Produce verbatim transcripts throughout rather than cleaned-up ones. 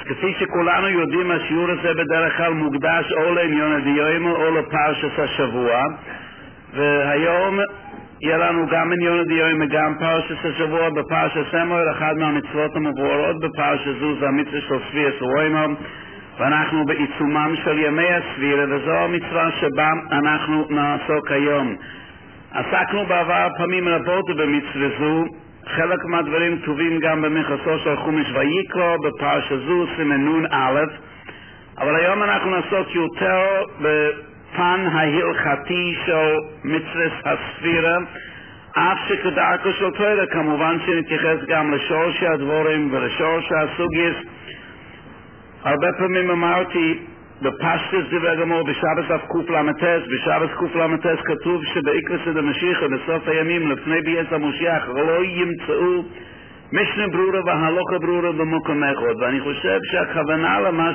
כפי שכולנו יודעים, השיעור הזה בדרך כלל מוקדש או לעניין הדיומא או לפרשת השבוע, והיום יהיה לנו גם עניין הדיומא גם פרשת השבוע בפרשת סמואל. אחד מהמצוות המבוארות בפרשת זו זה המצווה של ספירת סוואימה, ואנחנו בעיצומם של ימי הספירה, וזו המצווה שבה אנחנו נעסוק היום. עסקנו בעבר פעמים רבות במצווה זו, חלק מהדברים כתובים גם במכסו של חומש ויקרא בפרשה זו סימן נון א', אבל היום אנחנו נעסוק יותר בפן ההלכתי של מצוות הספירה, אף שכדרכו של תורה כמובן שנתייחס גם לשורש הדברים ולשורש הסוגיות. הרבה פעמים אמרתי בפשטוס דברי גמור בשבס אף קוף למתס, בשבס קוף למתס כתוב שבעיקרא דמשיחא בסוף הימים לפני ביאת המשיח לא ימצאו משנה ברורה והלכה ברורה במקום אחד, ואני חושב שהכוונה למה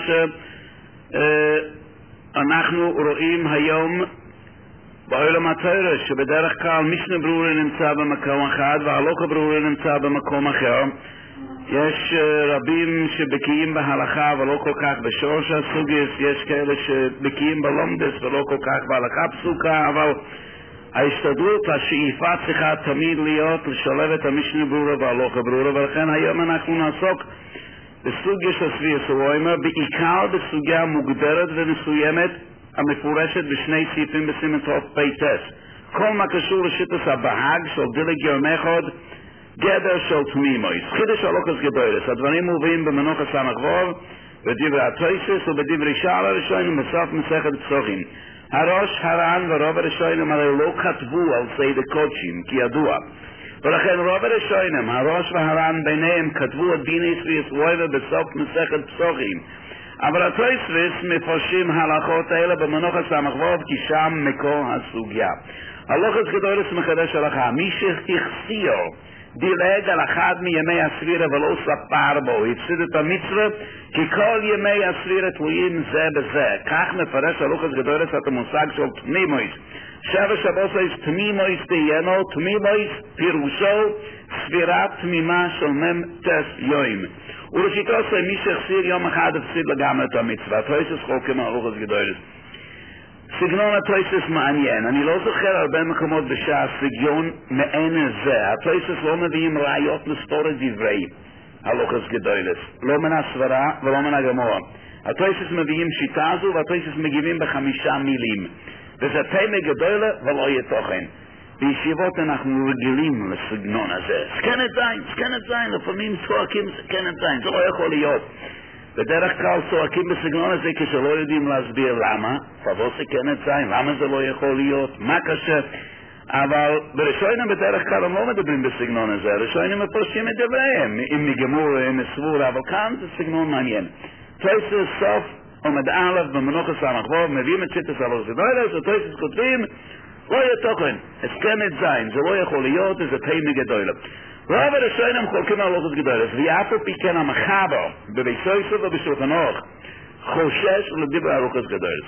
שאנחנו רואים היום בעולם התורה, שבדרך כלל משנה ברורה נמצא במקום אחד והלכה ברורה נמצא במקום אחר. יש רבים שבקיאים בהלכה ולא כל כך בשורש הסוגיה, יש כאלה שבקיאים בלומדס ולא כל כך בהלכה פסוקה, אבל ההשתדלות, השאיפה צריכה תמיד להיות לשלב את המשנה ברורה וההלכה ברורה, ולכן היום אנחנו נעסוק בסוגיה של ספירת סוואימה, בעיקר בסוגיה מוגדרת ומסוימת המפורשת בשני סעיפים בסימן תרפ"ט. כל מה קשור לשיטת הבהג של דילג יום אחד, גדר של תמימוס, חידש הלוקוס גדולס. הדברים מובאים במנוחה סמך ווב, בדברי התוספות ובדברי שער הראשונים בסוף מסכת פסוחים. הראש, הר"ן ורוב הראשונים הרי לא כתבו על סדר קודשים, כי ידוע. ולכן רוב הראשונים, הראש והר"ן ביניהם, כתבו את דיני ספירת סוואימה בסוף מסכת פסוחים. אבל התוספות מפרשים הלכות האלה במנוחה סמך ווב, כי שם מקור הסוגיה. הלוקוס גדולס מחדש הלכה, מי שהחסיר דילג על אחד מימי הספירה ולא ספר בו, הפסיד את המצווה, כי כל ימי הספירה תלויים זה בזה. כך מפרש הלוקוס גדולס את המושג של תמימוס. שבע שבוסוס תמימוס תהיינו, תמימוס פירושו ספירה תמימה של מם תס יום. ולשיטו עושה מי שהחסיר יום אחד הפסיד לגמרי את המצווה. תויסס חולקים על הלוקוס גדולס. סגנון התויסס מעניין, אני לא זוכר הרבה מקומות בשעה סגנון מעין זה. התויסס לא מביאים ראיות לסתור את דברי הלוקוס גדולס, לא מן הסברה ולא מן הגמרא. התויסס מביאים שיטה זו, והתויסס מגיבים בחמישה מילים, וזה תימא גדולה ולא יהיה תוכן. בישיבות אנחנו רגילים לסגנון הזה, סכנת זין, סכנת זין, לפעמים צועקים סכנת זין, זה לא יכול להיות. בדרך כלל צועקים בסגנון הזה כשלא יודעים להסביר למה, פבוא סכנת זין, למה זה לא יכול להיות, מה קשה. אבל בראשונים בדרך כלל הם לא מדברים בסגנון הזה, ראשונים מפרשים את דבריהם, אם מגמור, אם מסבור, אבל כאן זה סגנון מעניין. תוספות סוף עומד א' במנוחה סמך ווב, מביאים את שיטת הלוקוס גדולס, ותוספות כותבים, לא יהיה תוכן, סכנת זין, זה לא יכול להיות, זה תימא גדולה. רוב הראשונים חולקים על הלוקוס גדולס, ואף על פי כן המחבר בבית יוסף ובשולחן ערוך חושש לדבר על הלוקוס גדולס.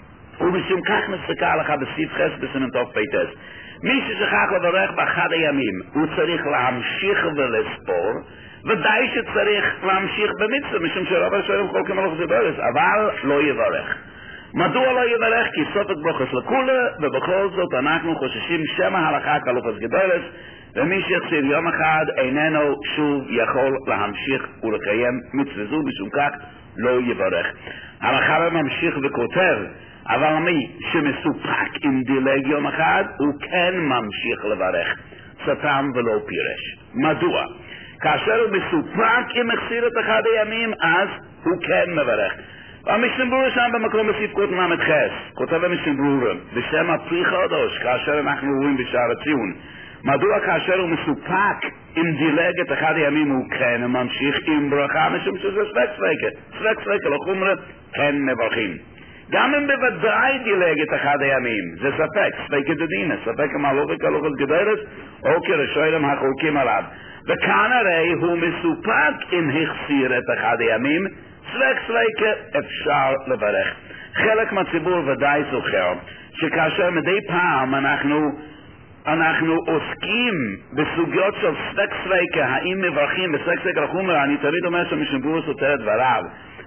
ומשום כך נסתכל לך בסעיף חס בסימן תרפ"ט. מי ששכח לברך באחד הימים, הוא צריך להמשיך ולספור, ודאי שצריך להמשיך במצווה, משום שרוב הראשונים חולקים על הלוקוס גדולס, אבל לא יברך. מדוע לא יברך? כי סופת ברוכס לכולה, ובכל זאת אנחנו חוששים שמא הלכה כהלוקוס גדולס, ומי שהחסיר יום אחד איננו שוב יכול להמשיך ולקיים מצווה זו, משום כך לא יברך. הלכה ממשיך וכותב, אבל מי שמסופק עם דילג יום אחד, הוא כן ממשיך לברך, סתם ולא פירש. מדוע? כאשר הוא מסופק עם החסיר את אחד הימים, אז הוא כן מברך. והמשנה ברורה שם במקום בסעיף קטן חס, כותב המשנה ברורה, בשם הפרי חודש, כאשר אנחנו רואים בשער הציון. מדוע כאשר הוא מסופק עם דילג את אחד הימים הוא כן ממשיך עם ברכה, משום שזה ספק ספקה, ספק ספקה, לא חומרה, כן מברכים. גם אם בוודאי דילג את אחד הימים, זה ספק, ספקה דדינה, ספק המלוכת הלוקוס גדולס, או כראשונים החולקים עליו. וכאן הרי הוא מסופק אם החסיר את אחד הימים, ספק ספקה אפשר לברך. חלק מהציבור ודאי זוכר, שכאשר מדי פעם אנחנו אנחנו עוסקים בסוגיות של ספק ספקה, האם מברכים בספק ספקה לחומרה, אני תמיד אומר שמשנה ברורה סותר את דבריו.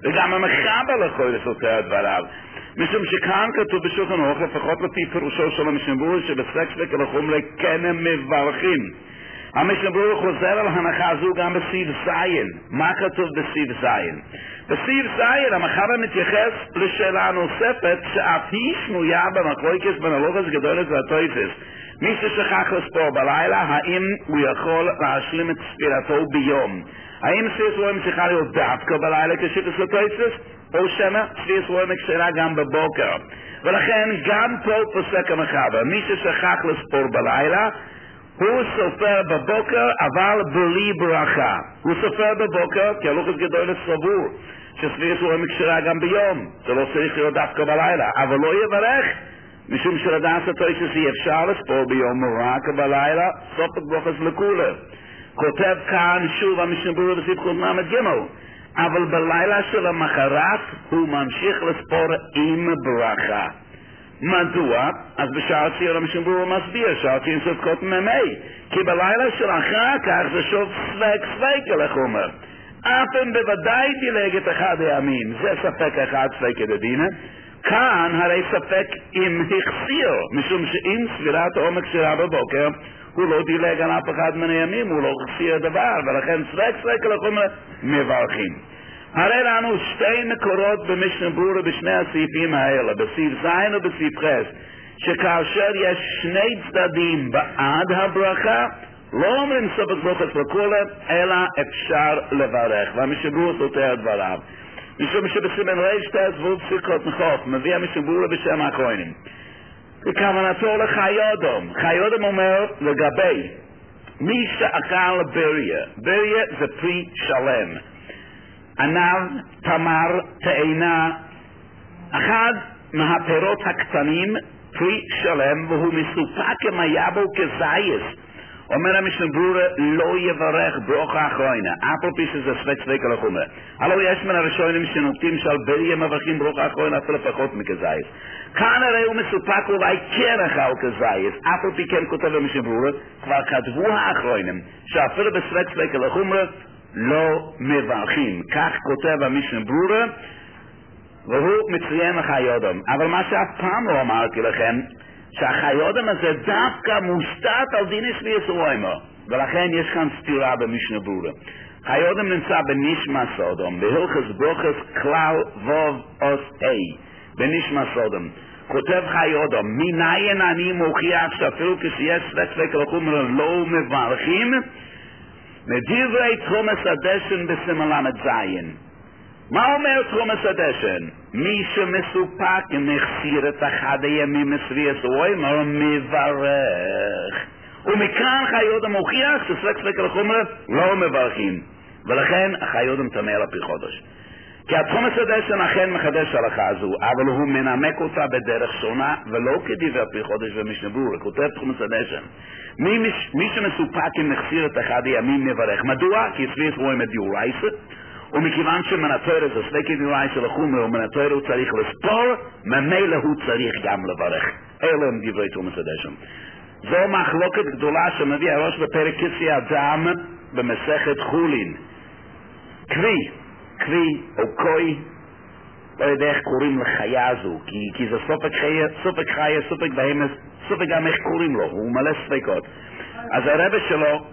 וגם המחבר לכל סותר את דבריו. משום שכאן כתוב בשולחן ערוך, לפחות לפי פירושו של המשנה ברורה, שבספק ספק לחומרי כן הם מברכים. המשנה ברורה חוזר על הנחה הזו גם בסעיף זין. מה כתוב בסעיף זין? בסעיף זין המחבר מתייחס לשאלה נוספת שאף היא שנויה במחלוקת בין הלוגos גדולת והטויפס. מי ששכח לספור בלילה, האם הוא יכול להשלים את ספירתו ביום? האם ספירת רואים צריכה להיות דווקא בלילה כשיטס לטויפס? או שמא ספירת רואים כשרה גם בבוקר? ולכן גם פה פוסק המחבר, מי ששכח לספור בלילה, הוא סופר בבוקר אבל בלי ברכה. הוא סופר בבוקר כי הלוגos גדולת סבור שספירת רואים כשרה גם ביום. זה לא צריך להיות דווקא בלילה, אבל לא יברך. משום שלדעת הטויסס אי אפשר לספור ביום רק בלילה, סופק ברוכס לכולה. כותב כאן שוב המשנה ברורה בסעיף ק"ג, אבל בלילה של המחרת הוא ממשיך לספור עם ברכה. מדוע? אז בשער ציון המשנה ברורה מסביר, שער ציון סוף ק"מ, כי בלילה של אחר כך זה שוב ספק ספק איך אומר. אף הם בוודאי דילג את אחד הימים, זה ספק אחד ספק דדינא. כאן הרי ספק אם החסיר, משום שאם ספירת העומק שלה בבוקר, הוא לא דילג על אף אחד מן הימים, הוא לא החסיר דבר, ולכן ספק ספק לחומר מברכים. הרי לנו שתי מקורות במשנה ברורה בשני הסעיפים האלה, בסעיף זין ובסעיף חס, שכאשר יש שני צדדים בעד הברכה, לא אומרים סופק ברוכס לכולם, אלא אפשר לברך, והמשנה ברורה סותר את דבריו. משום שבסימן ר' שתי זבוב פסיקות נחוף, מביא המשנה ברורה בשם הכהנים. וכוונתו לחיודום. חיודום אומר לגבי מי שאכל בריה. בריה זה פרי שלם. ענב, תמר, תאנה, אחד מהפירות הקטנים, פרי שלם, והוא מסופק אם היה בו כזייס. אומר המשנה ברורה לא יברך ברוכה אחרונה, אף על פי שזה ספק ספק על החומר. הלוא יש מן הראשונים שנוקטים שעל בריה מברכים ברוכה אחרונה אפילו פחות מכזייס. כאן הרי הוא מסופק אולי כן אכל כזייס, אף על פי כן כותב המשנה ברורה, כבר כתבו האחרונים שאפילו בספק ספק על החומר לא מברכים. כך כותב המשנה ברורה, והוא מציין לחיודום. אבל מה שאף פעם לא אמרתי לכם, שהחיודום הזה דווקא מושתת על דין ספירת רואים, ולכן יש כאן סתירה במשנה ברורה. חיודום נמצא בנשמה סודום, בהלכות ברוכות כלל ווב אוס ה' בנשמה סודום. כותב חיודום, מניין אני מוכיח שאפילו כשיש ספק ספק לחומר לא מברכים, מדברי תרומס הדשן בסימן ל' זין. מה אומר תרומס הדשן? מי שמסופק מחסיר את אחד הימים מספירת רואים מברך. ומכאן חיודום מוכיח שספק ספק לחומר לא מברכים, ולכן החיודום טמא על פי חודש. כי התרומס הדשן אכן מחדש הלכה הזו, אבל הוא מנמק אותה בדרך שונה ולא כדברי פי חודש ומשנה ברורה. כותב תרומס הדשן, מי, מי שמסופק מחסיר את אחד הימים מברך. מדוע? כי ספירת רואים את דיורייסה, ומכיוון שמנתר את הספק דיורייסה לחומר ומנתר הוא צריך לספור, ממילא הוא צריך גם לברך. אלה הם דברי תרומס הדשן. זו מחלוקת גדולה שמביא הראש בפרק כיסי אדם במסכת חולין. קרי, קרי או קוי, לא יודע איך קוראים לחיה הזו, כי, כי זה סופק חיה, סופק חיה, סופק בהמס, סופק גם איך קוראים לו, הוא מלא ספקות. אז הרבא שלו,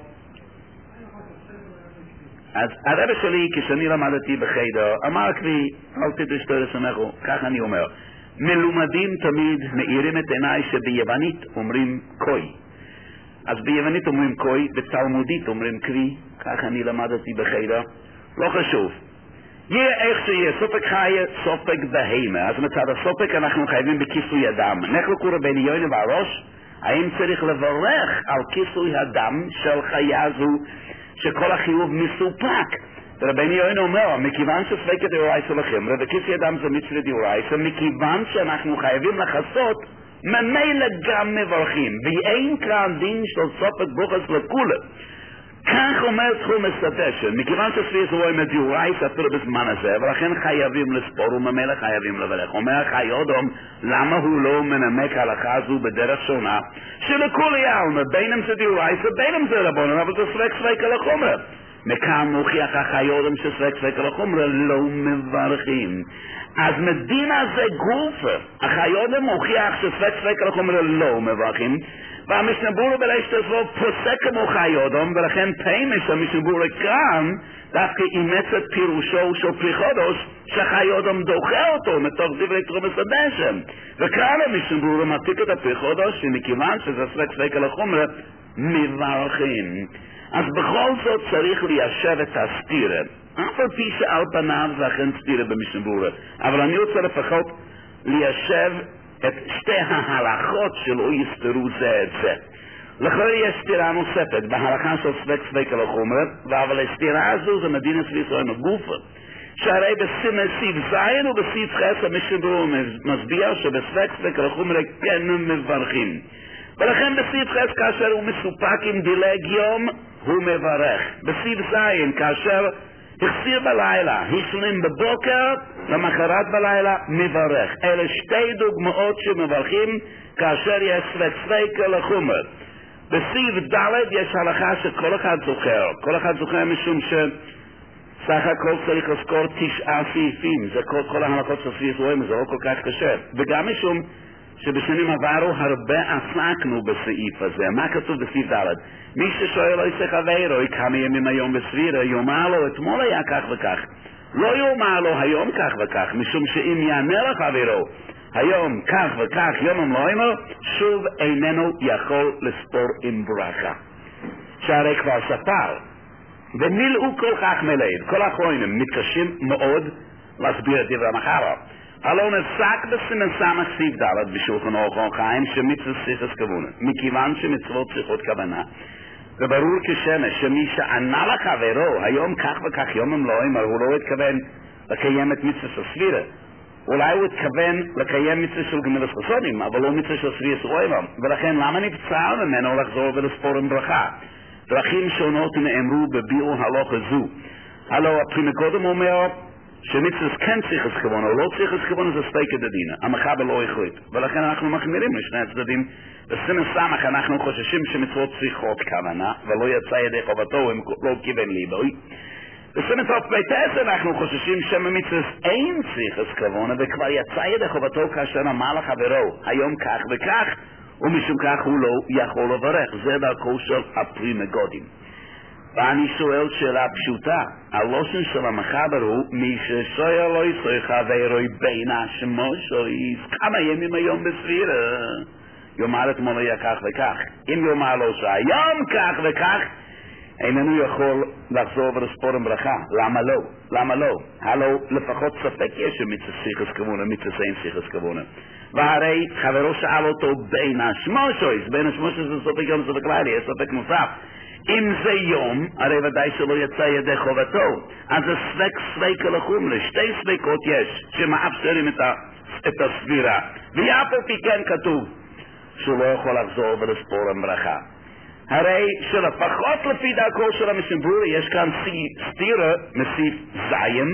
אז הרבא שלי, כשאני למדתי בחדר, אמר לי, אל תדעו שתו לסמכו, כך אני אומר, מלומדים תמיד מאירים את עיניי שביוונית אומרים קוי. אז ביוונית אומרים קוי, בתלמודית אומרים קרי, כך אני למדתי בחדר, לא חשוב. יהיה איך שיהיה, סופק חיה, סופק בהמה. אז מצד הסופק אנחנו חייבים בכיסוי הדם. נחלקו רבני יונה והראש, האם צריך לברך על כיסוי הדם של חיה זו, שכל החיוב מסופק. רבני יונה אומר, מכיוון שספק דאורייסה לכם, ובכיסוי הדם זה מצווה דאורייסה, מכיוון שאנחנו חייבים לחסות, ממילא גם מברכים. ואין כאן דין של סופק ברוכס לכולם. כך אומר תרומס הדשן, מכיוון שספירת רואים את דיורייסה אפילו בזמן הזה, ולכן חייבים לספור וממילא חייבים לברך. אומר חיודום, למה הוא לא מנמק הלכה הזו בדרך שונה? שלכולי עלמא, בין אם זה דיורייסה, בין אם זה רבונן, אבל זה ספק ספק על החומר. מכאן מוכיח החיודם שספק ספק לחומרה לא מברכים. אז מדין הזה גופה, החיודם מוכיח שספק ספק לחומרה לא מברכים, והמשנה ברורה בריש תסבוב פוסק כמו חיודם, ולכן פיימש המשנה ברורה כאן דווקא אימץ את פירושו של פרי חודש שחיודם דוחה אותו מתוך דברי תרומס הדשם. וכאן המשנה ברורה מעתיק את הפרי חודש ומכיוון שזה ספק ספק לחומרה מברכים. אז בכל זאת צריך ליישב את הסתירה, אף על פי שעל פניו זה אכן סתירה במשנה ברורה, אבל אני רוצה לפחות ליישב את שתי ההלכות שלא יסתרו זה את זה. לכן יש סתירה נוספת בהלכה של ספק ספק לחומרה, אבל הסתירה הזו זה מדינת וישראל מגופה, שהרי בסיב זין ובסיב חס המשנה ברורה מסביר שבספק ספק לחומרה כן מברכים, ולכן בסיב חס כאשר הוא מסופק עם דילג יום הוא מברך. בסיב זין כאשר החסיר בלילה, השלים בבוקר, למחרת בלילה מברך. אלה שתי דוגמאות שמברכים כאשר יש ספק ספק לחומרה. בסיב ד' יש הלכה שכל אחד זוכר, כל אחד זוכר משום שסך הכל צריך לזכור תשעה סעיפים, זה כל, כל ההלכות של סעיף רואים, זה לא כל כך קשה, וגם משום שבשנים עברו הרבה עסקנו בסעיף הזה. מה כתוב בסעיף ד'? מי ששואל אוי שחווירו, כמה ימים היום בסבירה, יאמר לו אתמול היה כך וכך, לא יאמר לו היום כך וכך, משום שאם יענה לחברו היום כך וכך יומם לא יאמר, שוב איננו יכול לספור עם ברכה, שהרי כבר ספר ומילאו כל כך מלאים. כל האחרונים מתקשים מאוד להסביר את דברי המחרה. הלא נפסק בסימן סמך סיב ד' בשולחן אורח חיים שמצוות סיכס כוונה, מכיוון שמצוות צריכות כוונה, וברור כשמש שמי שענה לחברו היום כך וכך יומם לא יאמר, הוא לא התכוון לקיים את מצוות הסבירה, אולי הוא התכוון לקיים מצוות של גמילת חסונים, אבל לא מצוות של סבירת רוימם, ולכן למה נבצר ממנו לחזור ולספור עם ברכה? דרכים שונות נאמרו בביאור הלכה זו. הלא הפרימה קודם אומר שמצוות כן צריכת כוונה, או לא צריכת כוונה, זה ספק דדין, המחבר לא החליט, ולכן אנחנו מחמירים לשני הצדדים. בסימן סמך אנחנו חוששים שמצוות צריכות כוונה, ולא יצא ידי חובתו אם לא כיוון ליבוי. בסימן תוף בית עשר אנחנו חוששים שממצוות אין צריכת כוונה, וכבר יצא ידי חובתו כאשר אמר לחברו היום כך וכך, ומשום כך הוא לא יכול לברך. זה דרכו של הפרימה גודים. ואני שואל שאלה פשוטה, הלושן של המחבר הוא מי ששואל לא יצריך חברו בין השמושויס כמה ימים היום בסבירה, יאמר אתמול היה כך וכך. אם יאמר לו שהיום כך וכך, איננו יכול לחזור ולספור עם ברכה. למה לא? למה לא? הלא לפחות ספק יש שמצוות סיכס כוונה, מצוות אין סיכס כוונה. והרי חברו שאל אותו בין השמושויס, בין השמושויס זה ספק יום ספק לילה, יש ספק נוסף. אם זה יום, הרי ודאי שלא יצא ידי חובתו, אז זה ספק ספק לחומרה, שתי ספקות יש שמאפשרים את, ה, את הסבירה, ואף על פי כן כתוב שהוא לא יכול לחזור ולספור עם ברכה. הרי שלפחות לפי דרכו של המשנה ברורה יש כאן סתירה מסיף זין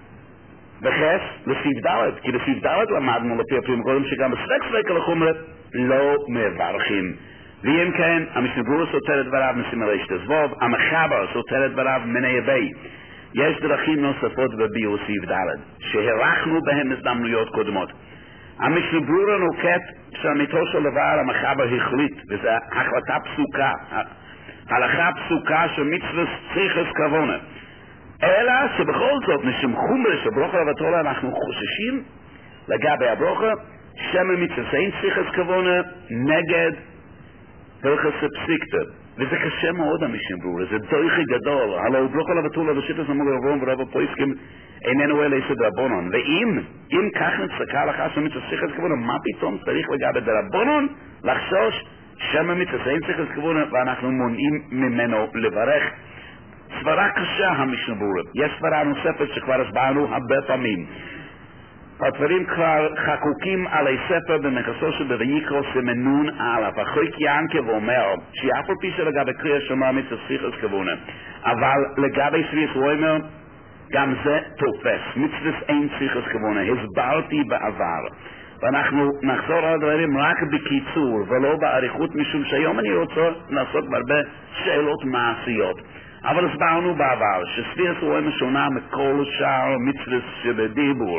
וחס לסיף ד', כי לסיף ד' למדנו לפי הפרימה קודם שגם בספק ספק לחומרה לא מברכים. ואם כן, המשנה ברורה סותר את דבריו מסימן ריש תסבוב, המחבר סותר את דבריו מני בי. יש דרכים נוספות בביאור סיף ד' שהרחנו בהם הזדמנויות קודמות. המשנה ברורה נוקט שאמיתו של דבר המחבר החליט, וזו החלטה פסוקה, הלכה פסוקה שמצוות צריכת כוונה. אלא שבכל זאת משום חומרה של ברכה ובתורה אנחנו חוששים לגבי הברכה שמא מצוות אין צריכת כוונה נגד הלכת פסיקתא, וזה קשה מאוד המשנה ברורה, זה דויכי גדול. הלא ברכה לבטולה ושיטת אמור רבון ורב הפויסקים איננו אלה יסוד רבונון, ואם אם כך נצטקה לך שמצוות צריכת כוונה, מה פתאום צריך לגבי דרבונון לחשוש שמא מצוות אין צריכת כוונה ואנחנו מונעים ממנו לברך? סברה קשה המשנה ברורה. יש סברה נוספת שכבר הסברנו הרבה פעמים, הדברים כבר חקוקים עלי ספר במכסו שבויקרא סימן א', החוק ינקב אומר שאף על פי שלגבי קריאה שמע מצוות צריכת כוונה, אבל לגבי סבירת רוימר גם זה תופס, מצוות אין צריכת כוונה. הסברתי בעבר, ואנחנו נחזור על הדברים רק בקיצור ולא באריכות, משום שהיום אני רוצה לעשות הרבה שאלות מעשיות. אבל הסברנו בעבר שספירת רואים שונה מכל שאר מצוות שבדיבור.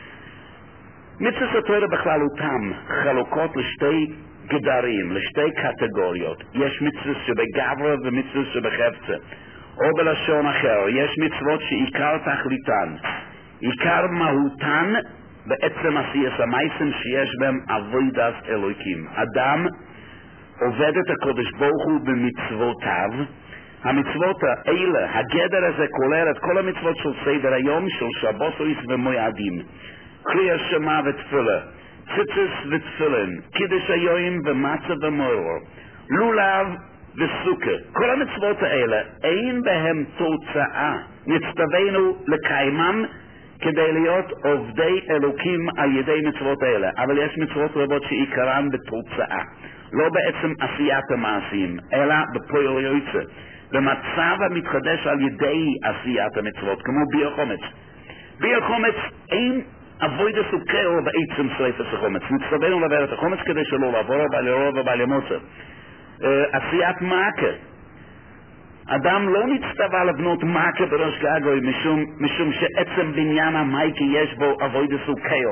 מצוות התורה בכללותם חלוקות לשתי גדרים, לשתי קטגוריות. יש מצוות שבגברה ומצוות שבחפצה. או בלשון אחר, יש מצוות שעיקר תכליתן, עיקר מהותן בעצם עשיית המעשים שיש בהם עבודת אלוקים. אדם עובד את הקודש ברוך הוא במצוותיו. המצוות האלה, הגדר הזה כולל את כל המצוות של סדר היום, של שבת ומועדים, קריאת שמע ותפילה, ציצית ותפילין, קידוש היום ומצה ומאור, לולב וסוכה. כל המצוות האלה אין בהם תוצאה, נצטווינו לקיימם כדי להיות עובדי אלוקים על ידי מצוות האלה. אבל יש מצוות רבות שעיקרן בתוצאה, לא בעצם עשיית המעשים, אלא בפועל יוצא, במצב המתחדש על ידי עשיית המצוות, כמו ביור חומץ. ביור חומץ אין עבודת סוכר בעצם שריפת החומץ. נצטווינו לעבור את החומץ כדי שלא לעבור בעל ירוב ובעל ימוצר. עשיית מעקה, אדם לא נצטווה לבנות מעקה בראש גגוי משום, משום שעצם בניין המייקה יש בו עבודת סוכר,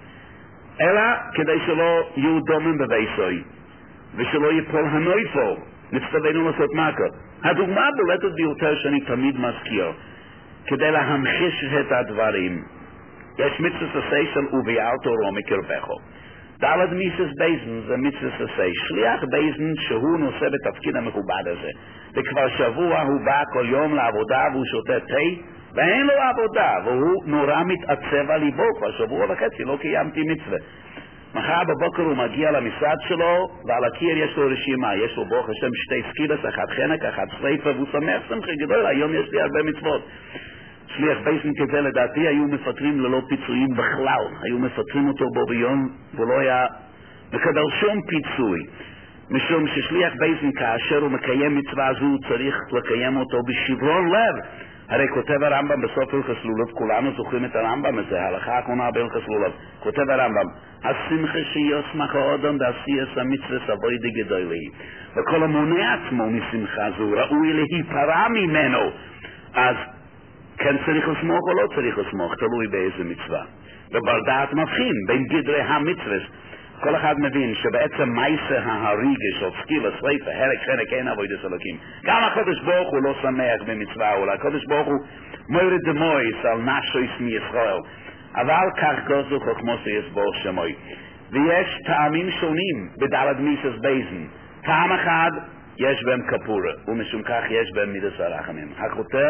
אלא כדי שלא יהיו דומים בביסוי ושלא יפול הנויפו. נצטווינו לעשות מעקה. הדוגמה הבולטת ביותר שאני תמיד מזכיר כדי להמחיש את הדברים, יש מצוות עשה של וביערת אורו מקרבך. דלת מיסס בייזן זה מצוות עשה, שליח בייזן שהוא נושא בתפקיד המכובד הזה, וכבר שבוע הוא בא כל יום לעבודה והוא שותה תה ואין לו עבודה והוא נורא מתעצב על ליבו, כבר שבוע וחצי לא קיימתי מצווה. מחר בבוקר הוא מגיע למשרד שלו ועל הקיר יש לו רשימה, יש לו ברוך השם שתי סקילס, אחת חנק, אחת שריפה, והוא שמח שמחה גדול, היום יש לי הרבה מצוות. שליח בייזן כזה לדעתי היו מפטרים ללא פיצויים בכלל, היו מפטרים אותו בו ביום ולא היה מקבל שום פיצוי, משום ששליח בייזן כאשר הוא מקיים מצווה זו הוא צריך לקיים אותו בשברון לב. הרי כותב הרמב"ם בסוף הלכות לולב, כולנו זוכרים את הרמב"ם הזה, ההלכה האחרונה בהלכות לולב, כותב הרמב"ם, השמחה שישמח האדם בעשיית המצווה סבוידי גדולי, וכל המונע עצמו משמחה זו ראוי להיפרע ממנו. אז כן צריך לסמוך או לא צריך לסמוך, תלוי באיזה מצווה. ובר דעת מבחין בין גדרי המצווה. כל אחד מבין שבעצם מייסה ההריגש או סקילה, שריפה, הרק, חנק, אין עבודת אלוקים. גם הקדוש ברוך הוא לא שמח במצווה, אולי הקדוש ברוך הוא מורד דמויס על נפשויס מישראל. אבל כך גוזו חוכמוסו יסבור שמוי. ויש טעמים שונים בדלת מיסס בייזן. טעם אחד יש בהם כפורה, ומשום כך יש בהם מידס הרחמים. החותר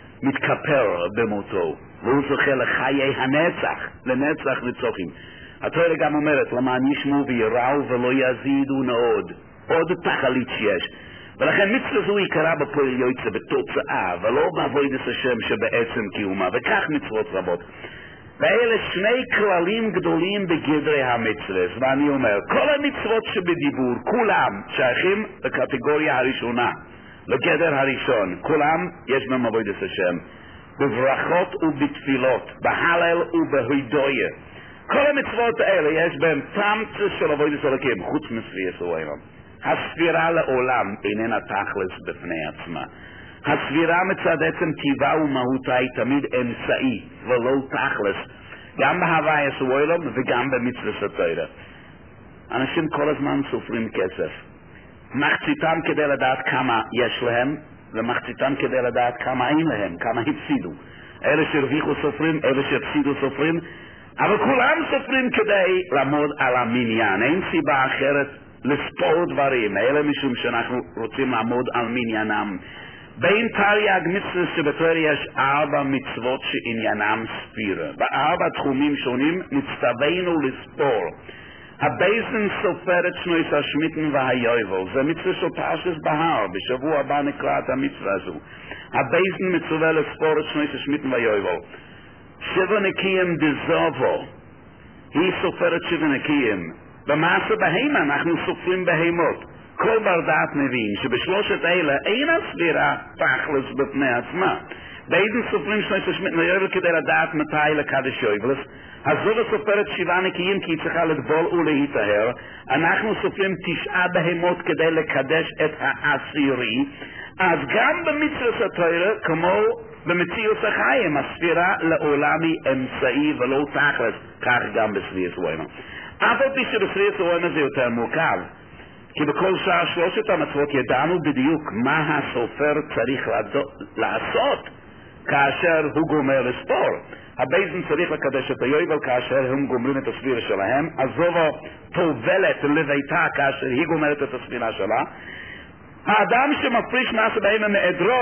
מתכפר במותו, והוא זוכה לחיי הנצח, לנצח נצוחים. התורה גם אומרת, למען ישמעו ויראו ולא יזידו נעוד, עוד תכלית שיש. ולכן מצווה זו יקרה בפועל יוצא בתוצאה, ולא בעבודת השם שבעצם קיומה, וכך מצוות רבות. ואלה שני כללים גדולים בגדרי המצווה, ואני אומר, כל המצוות שבדיבור, כולם שייכים לקטגוריה הראשונה, לגדר הראשון, כולם יש בהם עבודת השם, בברכות ובתפילות, בהלל ובהודיה. כל המצוות האלה יש בהם תמצא של עבודת אלוקים, חוץ מספירת העולם. הספירה לעולם איננה תכלס בפני עצמה. הספירה מצד עצם טבעה ומהותה היא תמיד אמצעי ולא תכלס, גם בהוויית העולם וגם במצוות התורה. אנשים כל הזמן סופרים כסף, מחציתם כדי לדעת כמה יש להם, ומחציתם כדי לדעת כמה אין להם, כמה הפסידו. אלה שהרוויחו סופרים, אלה שהפסידו סופרים, אבל כולם סופרים כדי לעמוד על המניין. אין סיבה אחרת לספור דברים, אלה משום שאנחנו רוצים לעמוד על מניינם. בין תרי"ג מצוות שבתורה יש ארבע מצוות שעניינם ספירה. בארבע תחומים שונים נצטווינו לספור. הבייזן סופר את שנויס השמיטן והיובל, זה מצווה של פרשת בהר, בשבוע הבא נקרא את המצווה הזו. הבייזן מצווה לספור את שנויס השמיטן והיובל. שבע נקיים דזובו, היא סופרת שבע נקיים. במעשה בהמה אנחנו סופרים בהמות. כל בר דעת מבין שבשלושת אלה אין הספירה תכלס בפני עצמה. Beiden סופרים שני תשמית נויבל כדי לדעת מתי לקדש יובלס. הזו סופרת שבעה נקיים כי היא צריכה לטבול ולהיטהר. אנחנו סופרים תשעה בהמות כדי לקדש את העשירי. אז גם במצוות התורה, כמו במציאות החיים, הספירה לעולם היא אמצעי ולא תכלס, כך גם בספירת ווימה. אף על פי שבספירת ווימה זה יותר מורכב. כי בכל שאר שלושת המצוות ידענו בדיוק מה הסופר צריך לעשות כאשר הוא גומר לספור. הבייזן צריך לקדש את היובל כאשר הם גומרים את הספירה שלהם, הזובה תובלת לביתה כאשר היא גומרת את הספירה שלה. האדם שמפריש מעשה בהמה מעדרו,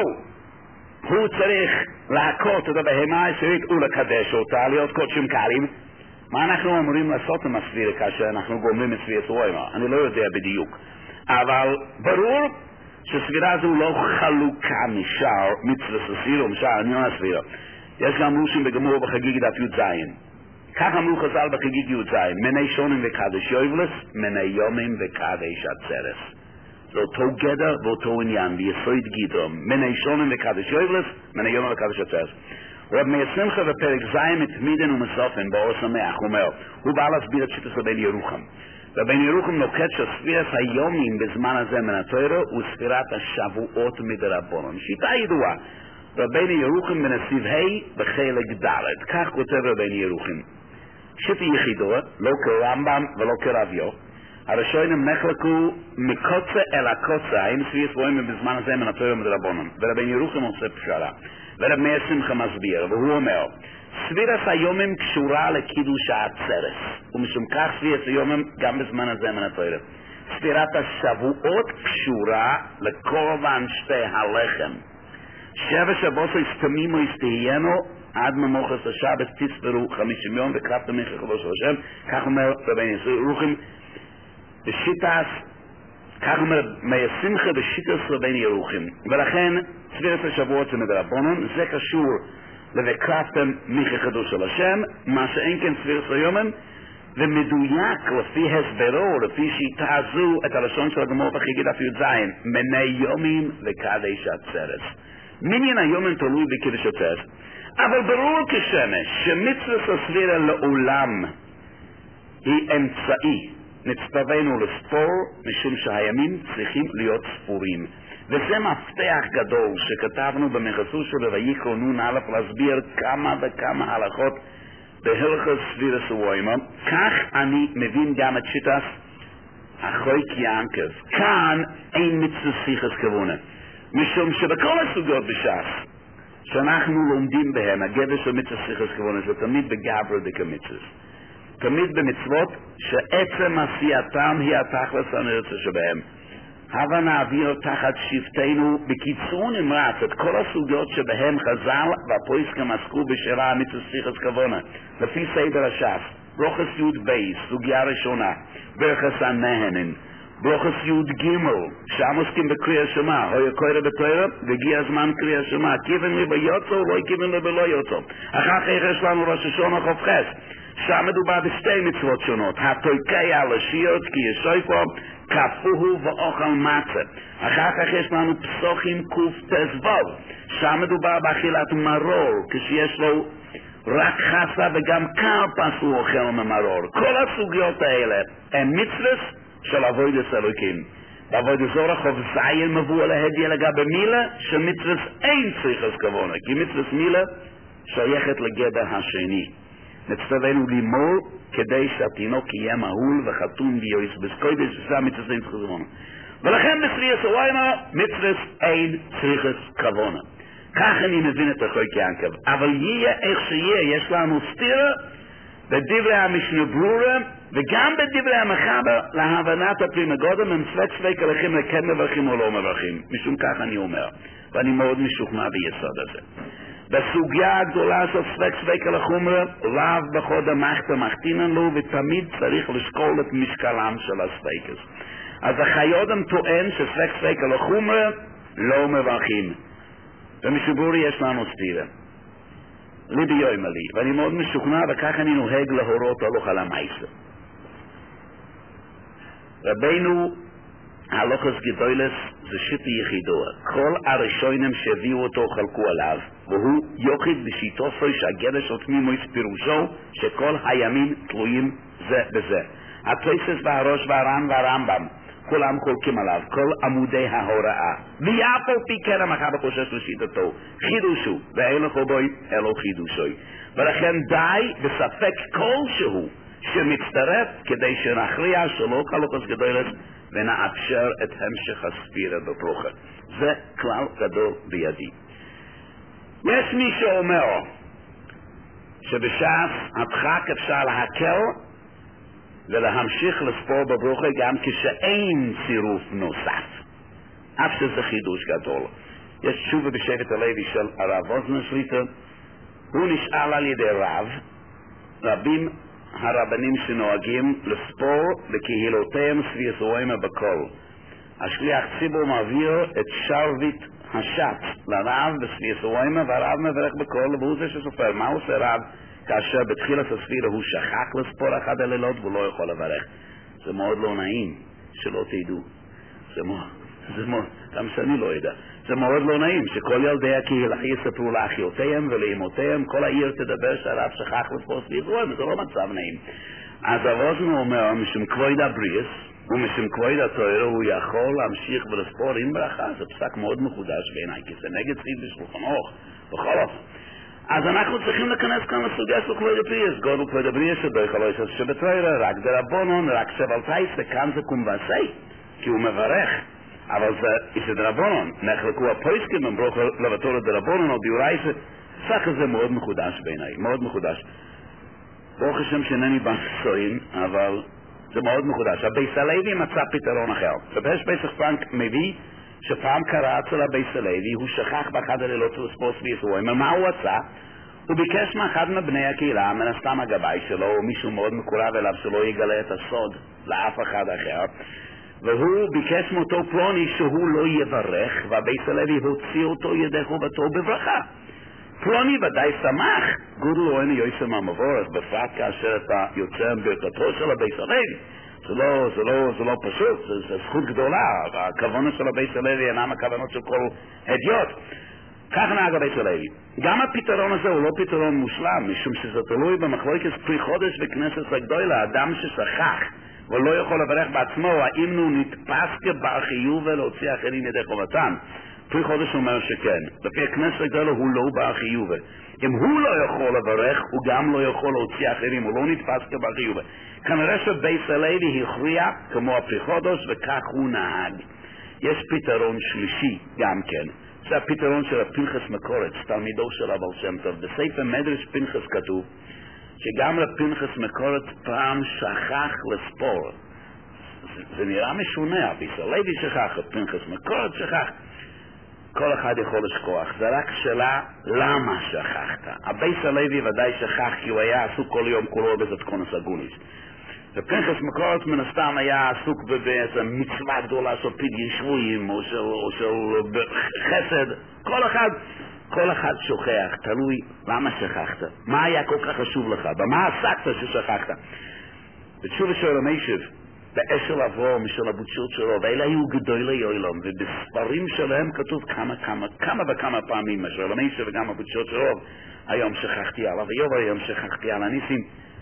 הוא צריך להכות את הבהמה העשירית ולקדש אותה, להיות קודשים קלים. מה אנחנו אמורים לעשות עם הספירה כאשר אנחנו גומרים את ספירת ווימה? אני לא יודע בדיוק. אבל ברור שספירה זו לא חלוקה משאר מצוות הספירה ומשאר עניין הספירה. יש גם מושים בגמור בחגיגי דף י"ז. כך אמרו חז"ל בחגיגי י"ז, מני שונים וקדש יובלס, מני יומים וקדש עצרס. זה אותו גדר ואותו עניין, ביסוד גידרום. מני שונים וקדש יובלס, מני יומים וקדש עצרס. רב מאיר שמחה בפרק ז' מתמידן ומסופן באור שמח, הוא אומר, הוא בא להסביר את שיטת רבן ירוחם. רבן ירוחם נוקט שספירת היומים בזמן הזה מן התורה וספירת השבועות מדרבנן. שיטה ידועה. רבן ירוחם בנסיב ה' בחלק ד', כך כותב רבן ירוחם. שיטה יחידות, לא כרמב"ם ולא כרביו. הראשונים נחלקו מקוצה אל הקוצה, האם ספירת ווימה בזמן הזה מן התורה מדרבנן. ורבן ירוחם עושה פשרה. ורב מאיר שמחה מסביר, והוא אומר, ספירת היומים קשורה לקידוש העצרת, ומשום כך ספירת היומים גם בזמן הזה מן התורה. ספירת השבועות קשורה לקורבן שתי הלחם. שבע שבועות הסתמימו הסתהיינו, עד ממוחס השבת תספרו חמישים יום וקרבתם מיכה חדוש השם, כך אומר רבי ירוחם, בשיטת, כך אומר מאיר שמחה בשיטת רבי ירוחם, ולכן ספירת השבועות זה מדרבנן, זה קשור ל"וקרבתם מיכה חדוש השם", מה שאין כן ספירת היומים, ומדויק לפי הסברו, לפי שיטה זו, את הלשון של הגמור בחגיגי דף י"ז, מני יומים וקדש עצרת. מניין היומים תלוי בקדש עצרת, אבל ברור כשמש שמצוות הספירה לעולם היא אמצעי. נצטווינו לספור משום שהימים צריכים להיות ספורים. וזה מפתח גדול שכתבנו במחסות של ויקרא נ"א להסביר כמה וכמה הלכות בהלכות ספירת ווימה. כך אני מבין גם את שיטת החויק יעקב. כאן אין מצוות שיחס כוונה, משום שבכל הסוגיות בש"ס שאנחנו לומדים בהם, הגדר של מצוות שיחס כוונה זה תמיד בגברא דקמצוות, תמיד במצוות שעצם עשייתם היא התכלס הנרצה שבהם. הבה נעביר תחת שבטנו בקיצור נמרץ את כל הסוגיות שבהם חז"ל והפויסקים עסקו בשאלה מצוות שיחס כוונה לפי סדר הש"ס. ברוכס י' בייס, סוגיה ראשונה, ברכס הנהנן. ברוכס י' ג' שם עוסקים בקריאה שמע, הויה קורא בתורה והגיע הזמן קריאה שמע, כיוון לי ביוצו לא כיוון לי בלא יוצו. אחר כך יש לנו ראש השונה חופכס, שם מדובר בשתי מצוות שונות, התויקע לשיר כי ישויפו כפוהו ואוכל מצה. אחר כך יש לנו פסוחים ק"ט"ו, שם מדובר באכילת מרור, כשיש לו רק חסה וגם קרפס הוא אוכל ממרור. כל הסוגיות האלה הן מצוות של עבודת אלוקים. בעבודת זורח חוב זין מבוא להדיע לגבי מילה שמצוות אין שיחס כוונה, כי מצוות מילה שייכת לגדר השני. נצטווינו לימול כדי שהתינוק יהיה מהול וחתום ביועץ בסקוידש, וזה מצוות אין שיחס כוונה. ולכן בספירת ווימה מצוות אין שיחס כוונה. כך אני מבין את החויק יעקב. אבל יהיה איך שיהיה, יש לנו סתירה בדברי המשנה ברורה וגם בדברי המחבר להבנת הפרימה גודם הם ספק ספק הלכים לכן מברכים או לא מברכים. משום כך אני אומר, ואני מאוד משוכנע ביסוד הזה. בסוגיה הגדולה של ספק ספק הלחומרה, לאו בחוד המחת המחתינן לו, ותמיד צריך לשקול את משקלם של הספקס. אז החיודם טוען שספק ספק הלחומרה לא מברכים. במשבורי יש לנו סתירה. ליבי יוימה לי, ואני מאוד משוכנע, וכך אני נוהג להורות הלוך על המייסה. רבינו הלוכס גדולס זה שיטה יחידו. כל הראשונים שהביאו אותו חלקו עליו, והוא יוחיד בשיטוסו שהגדש ותמימוס פירושו שכל הימים תלויים זה בזה. התוספות והראש והר"ן והרמב"ם כולם חולקים עליו, כל עמודי ההוראה. ויאף על פי כן המחבר חושש לשיטתו, חידושו, ואין לך בוי אלו חידושוי. ולכן די בספק כלשהו שמצטרף כדי שנכריע שלא חלוקות גדולת ונאפשר את המשך הספירה בברוכה. זה כלל גדול בידי. יש מי שאומר שבשעת הדחק אפשר להקל ולהמשיך לספור בברוכה גם כשאין צירוף נוסף, אף שזה חידוש גדול. יש תשובה בשבט הלוי של הרב ווזנר שליט"א. הוא נשאל על ידי רב, רבים הרבנים שנוהגים לספור בקהילותיהם סביב זוהמה בכל. השליח ציבור מעביר את שרביט השט לרב בסביב זוהמה, והרב מברך בכל, והוא זה שסופר. מה עושה רב כאשר בתחילת הספירה הוא שכח לספור אחד הלילות והוא לא יכול לברך? זה מאוד לא נעים, שלא תדעו. זה מאוד, זה מאוד, גם שאני לא יודע. זה מאוד לא נעים שכל ילדי הקהילה יספרו לאחיותיהם ולאמותיהם, כל העיר תדבר שהרב שכח לספור סביב זוהמה, זה לא מצב נעים. אז הרוזן אומר, משום כבוד הבריס ומשום כבוד התורה הוא יכול להמשיך ולספור עם ברכה. זה פסק מאוד מחודש בעיניי, כי זה נגד סעיף בשולחן ערוך בכל אופן. אז אנחנו צריכים להיכנס כאן לסוגיה של כבוד הבריס. גודל כבוד הבריס שבכלו יש שבתורה רק דרבנן, רק שבלתייסה, כאן זה קומבסי, כי הוא מברך. אבל זה איזה דרבנן, נחלקו הפויסקים במברוך לבטור דרבנן או ביורייסה. פסק הזה מאוד מחודש בעיניי, מאוד מחודש. ברוך השם שאינני בנסועים, אבל זה מאוד מחודש. הבייס הלוי מצא פתרון אחר. ובש בייסך פרנק מביא שפעם קרא אצל הבייס הלוי, הוא שכח באחד הלילות לספור סביב זוהמה. מה הוא עשה? הוא ביקש מאחד מבני הקהילה, מן הסתם הגבאי שלו, או מישהו מאוד מקורב אליו שלא יגלה את הסוד לאף אחד אחר, והוא ביקש מאותו פלוני שהוא לא יברך, והבייס הלוי הוציא אותו ידי חובתו בברכה. פלוני ודאי שמח, גודל אוהני יויסם המבורך, בפרט כאשר אתה יוצא ברכתו של הבייס הלוי. זה לא, זה לא, זה לא פשוט, זה, זה זכות גדולה. הכוונות של הבייס הלוי אינם הכוונות של כל הדיוט. כך נהג הבייס הלוי. גם הפתרון הזה הוא לא פתרון מושלם, משום שזה תלוי במחלוקת פרי חודש בכנסת הגדולה. אדם ששכח ולא יכול לברך בעצמו, האם הוא נתפס כבר חיוב ולהוציא אחרים ידי חובתם? פרי חודש אומר שכן. לפי הכנסת הגדולה הוא לא בר חיוב. אם הוא לא יכול לברך, הוא גם לא יכול להוציא אחרים, הוא לא נתפס כבר חיוב. כנראה שבייס הלוי הכריע כמו הפרי חודש, וכך הוא נהג. יש פתרון שלישי גם כן. זה הפתרון של הפנחס מקורץ, תלמידו של הבעל שם טוב. בספר מדרש פנחס כתוב שגם לפנחס מקורץ פעם שכח לספור. זה, זה נראה משונה, הבייס הלוי שכח, הפנחס מקורץ שכח. כל אחד יכול לשכוח, זה רק שאלה למה שכחת. הבייס הלוי ודאי שכח כי הוא היה עסוק כל יום כולו באיזה תקונס הגוניס. ופנחס מקורץ מן הסתם היה עסוק באיזה מצווה גדולה של פדיון שבויים או של, או של חסד. כל אחד, כל אחד שוכח, תלוי למה שכחת. מה היה כל כך חשוב לך? במה עסקת ששכחת? בתשובה של המשיב, באשל אברום משל הבוצ'ות שלו, ואלה היו גדולי אוילום, ובספרים שלהם כתוב כמה כמה כמה וכמה פעמים משל המשיב וגם הבוצ'ות שלו. היום שכחתי עליו, היום היום שכחתי על הניסים.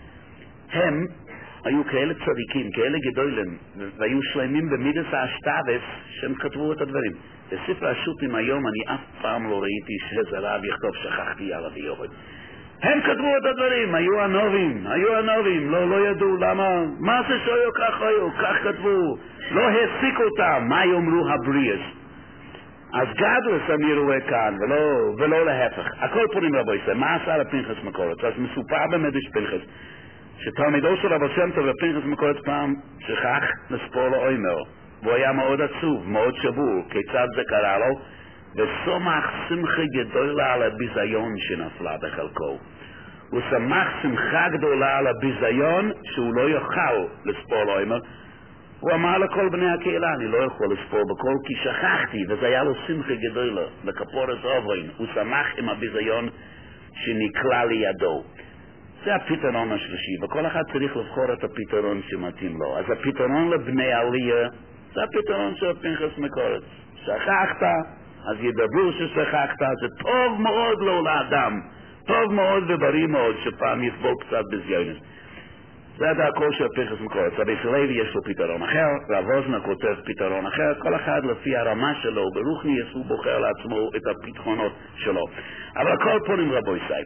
הם היו כאלה צדיקים, כאלה גדולים, והיו שלמים במידס האשתבס שהם כתבו את הדברים. בספר השו"תים היום אני אף פעם לא ראיתי שזה רב יכתוב שכחתי עליו יורד. הם כתבו את הדברים, היו הנובים, היו הנובים, לא, לא ידעו למה, מה זה שהיו כך היו, כך כתבו, לא העסיק אותם, מה יאמרו הבריאס. אז גדלס אני רואה כאן, ולא, ולא להפך. הכל פונים רבו ישראל, מה עשה לפנחס מקורץ? אז מסופר במדרש פנחס, שתלמידו של הבעל שם טוב ופנחס מקורץ פעם שכח לספור לאוימר, והוא היה מאוד עצוב, מאוד שבור. כיצד זה קרה לו? וסומך שמחה גדולה על הביזיון שנפלה בחלקו. הוא שמח שמחה גדולה על הביזיון שהוא לא יוכל לספור לאוימר. הוא אמר לכל בני הקהילה, אני לא יכול לספור בכל כי שכחתי, וזה היה לו שמחה גדולה לכפור את עוברין. הוא שמח עם הביזיון שנקלע לידו. זה הפתרון השלישי, וכל אחד צריך לבחור את הפתרון שמתאים לו. אז הפתרון לבני עלייה זה הפתרון של פנחס מקורץ, שכחת, אז ידברו ששכחת, זה טוב מאוד לו לאדם, טוב מאוד ובריא מאוד שפעם יסבול קצת בזיונס. זה הדרכו של פרחס מקורץ. רבי סלוי יש לו פתרון אחר, רב ווזנר כותב פתרון אחר, כל אחד לפי הרמה שלו, ברוחניאס הוא בוחר לעצמו את הפתרונות שלו. אבל הכל פונים רבו ישראל.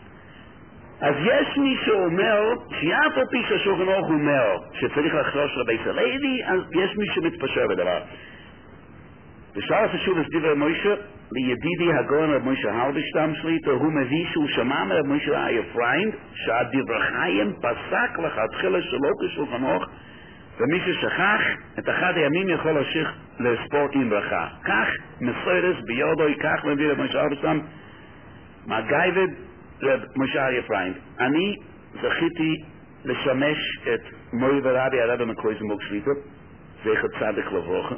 אז יש מי שאומר, שאף על פי שהשולחן ערוך אומר שצריך לחשוש רבי סלוי, אז יש מי שמתפשר בדבר. ושאר חשוב את דברי מוישה, לידידי הגאון רב מוישה הלברשטם שליטה, הוא מביא שהוא שמע מרב מוישה אייפריינד, שהדברי חיים פסק לכתחילה שלא כשולחן ערוך, ומי ששכח את אחד הימים יכול להמשיך לספור עם ברכה. כך מסוירס ביודו, כך מביא רב מוישה הלברשטם, מגייבד רב מוישה אייפריינד. אני זכיתי לשמש את מורי ורבי הרב מקרויזנבורג שליטה, זה צדק לברוכה.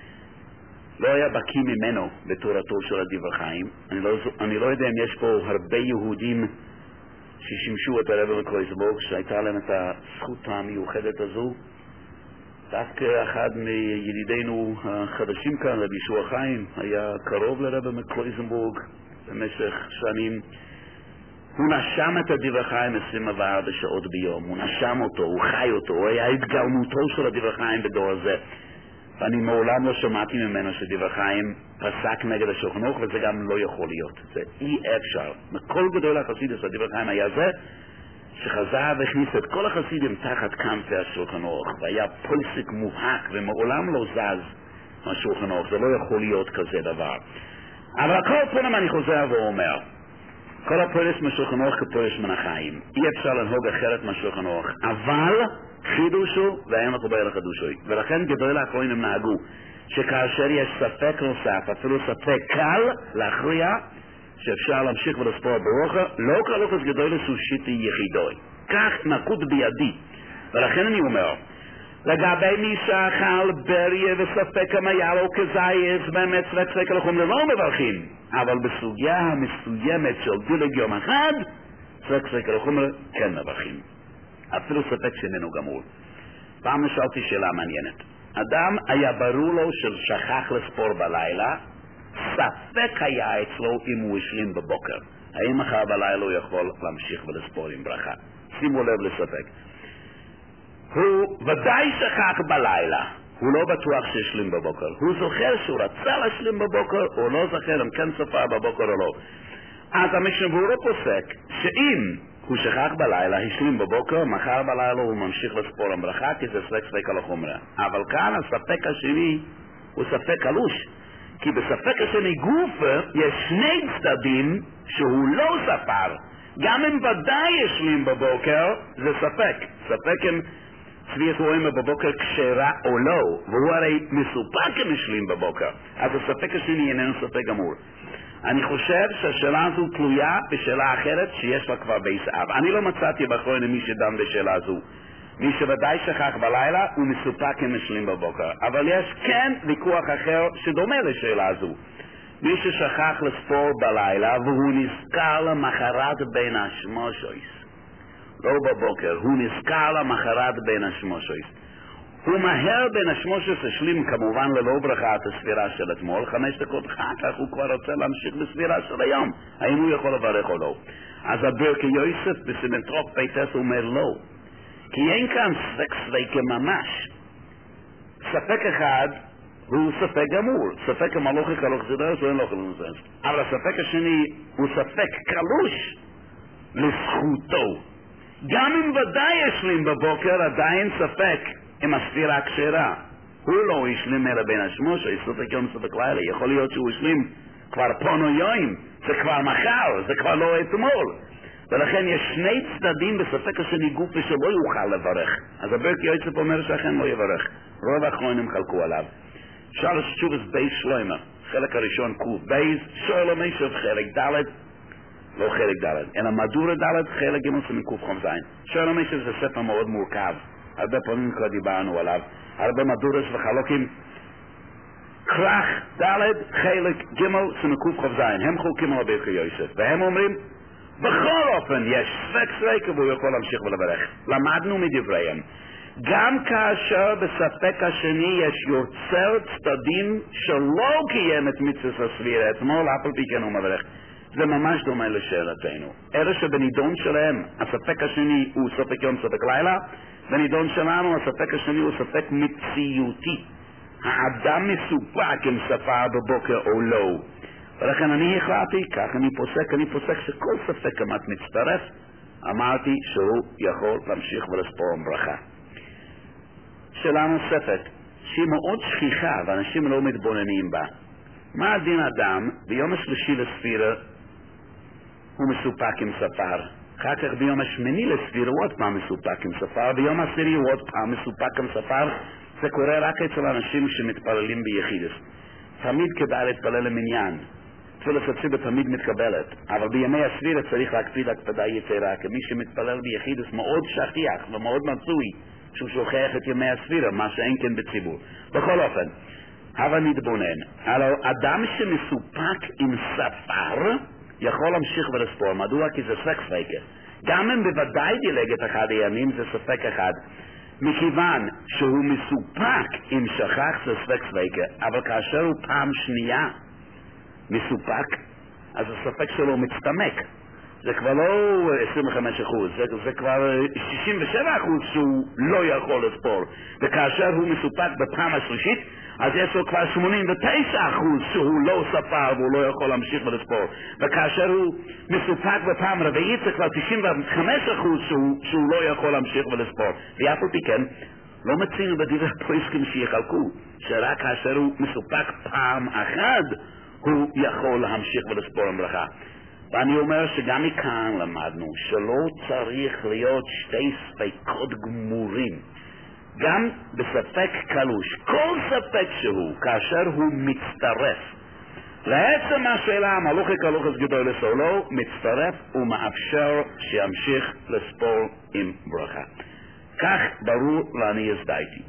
לא היה בקיא ממנו בתורתו של הדברי חיים. אני לא, אני לא יודע אם יש פה הרבה יהודים ששימשו את הרב מקרויזנבורג, שהייתה להם את הזכות המיוחדת הזו. דווקא אחד מידידינו החדשים כאן, רבי ישוע חיים, היה קרוב לרב מקרויזנבורג במשך שנים. הוא נשם את הדברי חיים עשרים וארבע שעות ביום, הוא נשם אותו, הוא חי אותו, הוא היה התגלמותו של הדברי חיים בדור הזה. ואני מעולם לא שמעתי ממנו שדברי חיים פסק נגד השולחן ערוך, וזה גם לא יכול להיות. זה אי אפשר. מכל גדול החסידות של דברי חיים היה זה, שחזר והכניס את כל החסידים תחת כנפי השולחן ערוך, והיה פוסק מובהק, ומעולם לא זז מהשולחן ערוך. זה לא יכול להיות כזה דבר. אבל הכל פונים אני חוזר ואומר, כל הפורש מהשולחן ערוך כפורש מן החיים. אי אפשר לנהוג אחרת מהשולחן ערוך. אבל חידושו ואין מחובר לחדושו. ולכן גדול האחרונים הם נהגו שכאשר יש ספק נוסף, אפילו ספק קל להכריע שאפשר להמשיך ולספור ברוכה, לא כלוכס גדול לסושיטי יחידוי. כך נקוד בידי. ולכן אני אומר, לגבי מי שאכל בריה וספק המיה לו כזייס באמת ספק ספק לחום לא מברכים, אבל בסוגיה המסוימת של דילג יום אחד ספק ספק לחום כן מברכים, אפילו ספק שאיננו גמור. פעם נשאלתי שאלה מעניינת. אדם היה ברור לו ששכח לספור בלילה, ספק היה אצלו אם הוא השלים בבוקר, האם מחר בלילה הוא יכול להמשיך ולספור עם ברכה. שימו לב לספק. הוא ודאי שכח בלילה, הוא לא בטוח שהשלים בבוקר, הוא זוכר שהוא רצה להשלים בבוקר או לא זוכר אם כן ספר בבוקר או לא. אז המשנה ברורה פוסק שאם הוא שכח בלילה, השלים בבוקר, מחר בלילה הוא ממשיך לספור עם ברכה, כי זה ספק ספק על החומרה. אבל כאן הספק השני הוא ספק קלוש, כי בספק השני גופה יש שני צדדים שהוא לא ספר. גם אם ודאי ישלים בבוקר, זה ספק. ספק אם צביעת רואים בבוקר כשרה או לא, והוא הרי מסופק אם ישלים בבוקר. אז הספק השני איננו ספק גמור. אני חושב שהשאלה הזו תלויה בשאלה אחרת שיש לה כבר בייס אב. אני לא מצאתי באחרונה מי שדם בשאלה הזו. מי שוודאי שכח בלילה הוא מסופק אם ישלים בבוקר. אבל יש כן ויכוח אחר שדומה לשאלה הזו. מי ששכח לספור בלילה והוא נזכר למחרת בין השמושויס, לא בבוקר, הוא נזכר למחרת בין השמושויס, הוא מהר בין השמושויס השלים כמובן ללא ברכה את הספירה של אתמול, חמש דקות אחר כך הוא כבר רוצה להמשיך בספירה של היום, האם הוא יכול לברך או לא. אז הברכה יוסף בסימנטרוף פייטס אומר לא, כי אין כאן ספק ספק ממש. ספק אחד הוא ספק גמור, ספק המלוכי כלוך זדרס או אין לא כלוך זדרס, אבל הספק השני הוא ספק קלוש לזכותו. גם אם ודאי ישלים בבוקר עדיין ספק עם הספירה כשרה, הוא לא ישלים אלא בין השמוש, ספק יום ספק לילה, יכול להיות שהוא ישלים כבר פונו יום, זה כבר מחר, זה כבר לא אתמול, ולכן יש שני צדדים בספק השני גופי שלא יוכל לברך. אז הברכה יוסף אומר שאכן לא יברך, רוב האחרונים חלקו עליו. שלוש תשובס בייס שלוימה, חלק הראשון קוף בייס, שואל המשך חלק ד', לא חלק ד', אלא מדורה ד', חלק ג' מקוף חום זין. שואל המשך זה ספר מאוד מורכב, הרבה פעמים כבר דיברנו עליו, הרבה מדורס וחלוקים. כרך ד', חלק ג' מקוף חום זין, הם חולקים על הברכה יוסף, והם אומרים, בכל אופן יש ספק ספק והוא יכול להמשיך ולברך. למדנו מדבריהם גם כאשר בספק השני יש יוצר צדדים שלא קיים את מצוות הסבירה, אתמול אף על פי כן הוא מברך. זה ממש דומה לשאלתנו. אלה שבנידון שלהם, הספק השני הוא ספק יום ספק לילה, בנידון שלנו הספק השני הוא ספק מציאותי. האדם מסופק אם ספר בבוקר או לא. ולכן אני החלטתי, כך אני פוסק, אני פוסק שכל ספק כמעט מצטרף, אמרתי שהוא יכול להמשיך ולספור ברכה. שאלה נוספת, שהיא מאוד שכיחה ואנשים לא מתבוננים בה. מה הדין אדם ביום השלישי לספירה הוא מסופק עם ספר? אחר כך ביום השמיני לספירה הוא עוד פעם מסופק עם ספר, ביום העשירי הוא עוד פעם מסופק עם ספר. זה קורה רק אצל אנשים שמתפללים ביחידס. תמיד כדאי להתפלל למניין. תפילת הציבור תמיד מתקבלת, אבל בימי הספירה צריך להקפיד הקפדה יתרה, כי מי שמתפלל ביחידס מאוד שכיח ומאוד מצוי שהוא שוכח את ימי הספירה, מה שאין כן בציבור. בכל אופן, הבה נתבונן. הלוא אדם שמסופק עם ספר יכול להמשיך ולספור. מדוע? כי זה ספק ספקה. גם אם בוודאי דילג את אחד הימים זה ספק אחד. מכיוון שהוא מסופק עם שכח זה ספק ספקה, אבל כאשר הוא פעם שנייה מסופק, אז הספק שלו מצטמק. זה כבר לא עשרים וחמישה אחוז, זה, זה כבר שישים ושבע אחוז שהוא לא יכול לספור. וכאשר הוא מסופק בפעם השלישית, אז יש לו כבר שמונים ותשע אחוז שהוא לא ספר והוא לא יכול להמשיך ולספור. וכאשר הוא מסופק בפעם רביעית, זה כבר תשעים וחמישה אחוז שהוא, שהוא לא יכול להמשיך ולספור. ואף על פי כן, לא מצינו בדברי הפוסקים שיחלקו, שרק כאשר הוא מסופק פעם אחת, הוא יכול להמשיך ולספור המברכה. ואני אומר שגם מכאן למדנו שלא צריך להיות שתי ספקות גמורים. גם בספק קלוש, כל ספק שהוא, כאשר הוא מצטרף לעצם השאלה המלוכי כלוכס גדול לסולו, מצטרף ומאפשר שימשיך לספור עם ברכה. כך ברור לעני הזדייתי.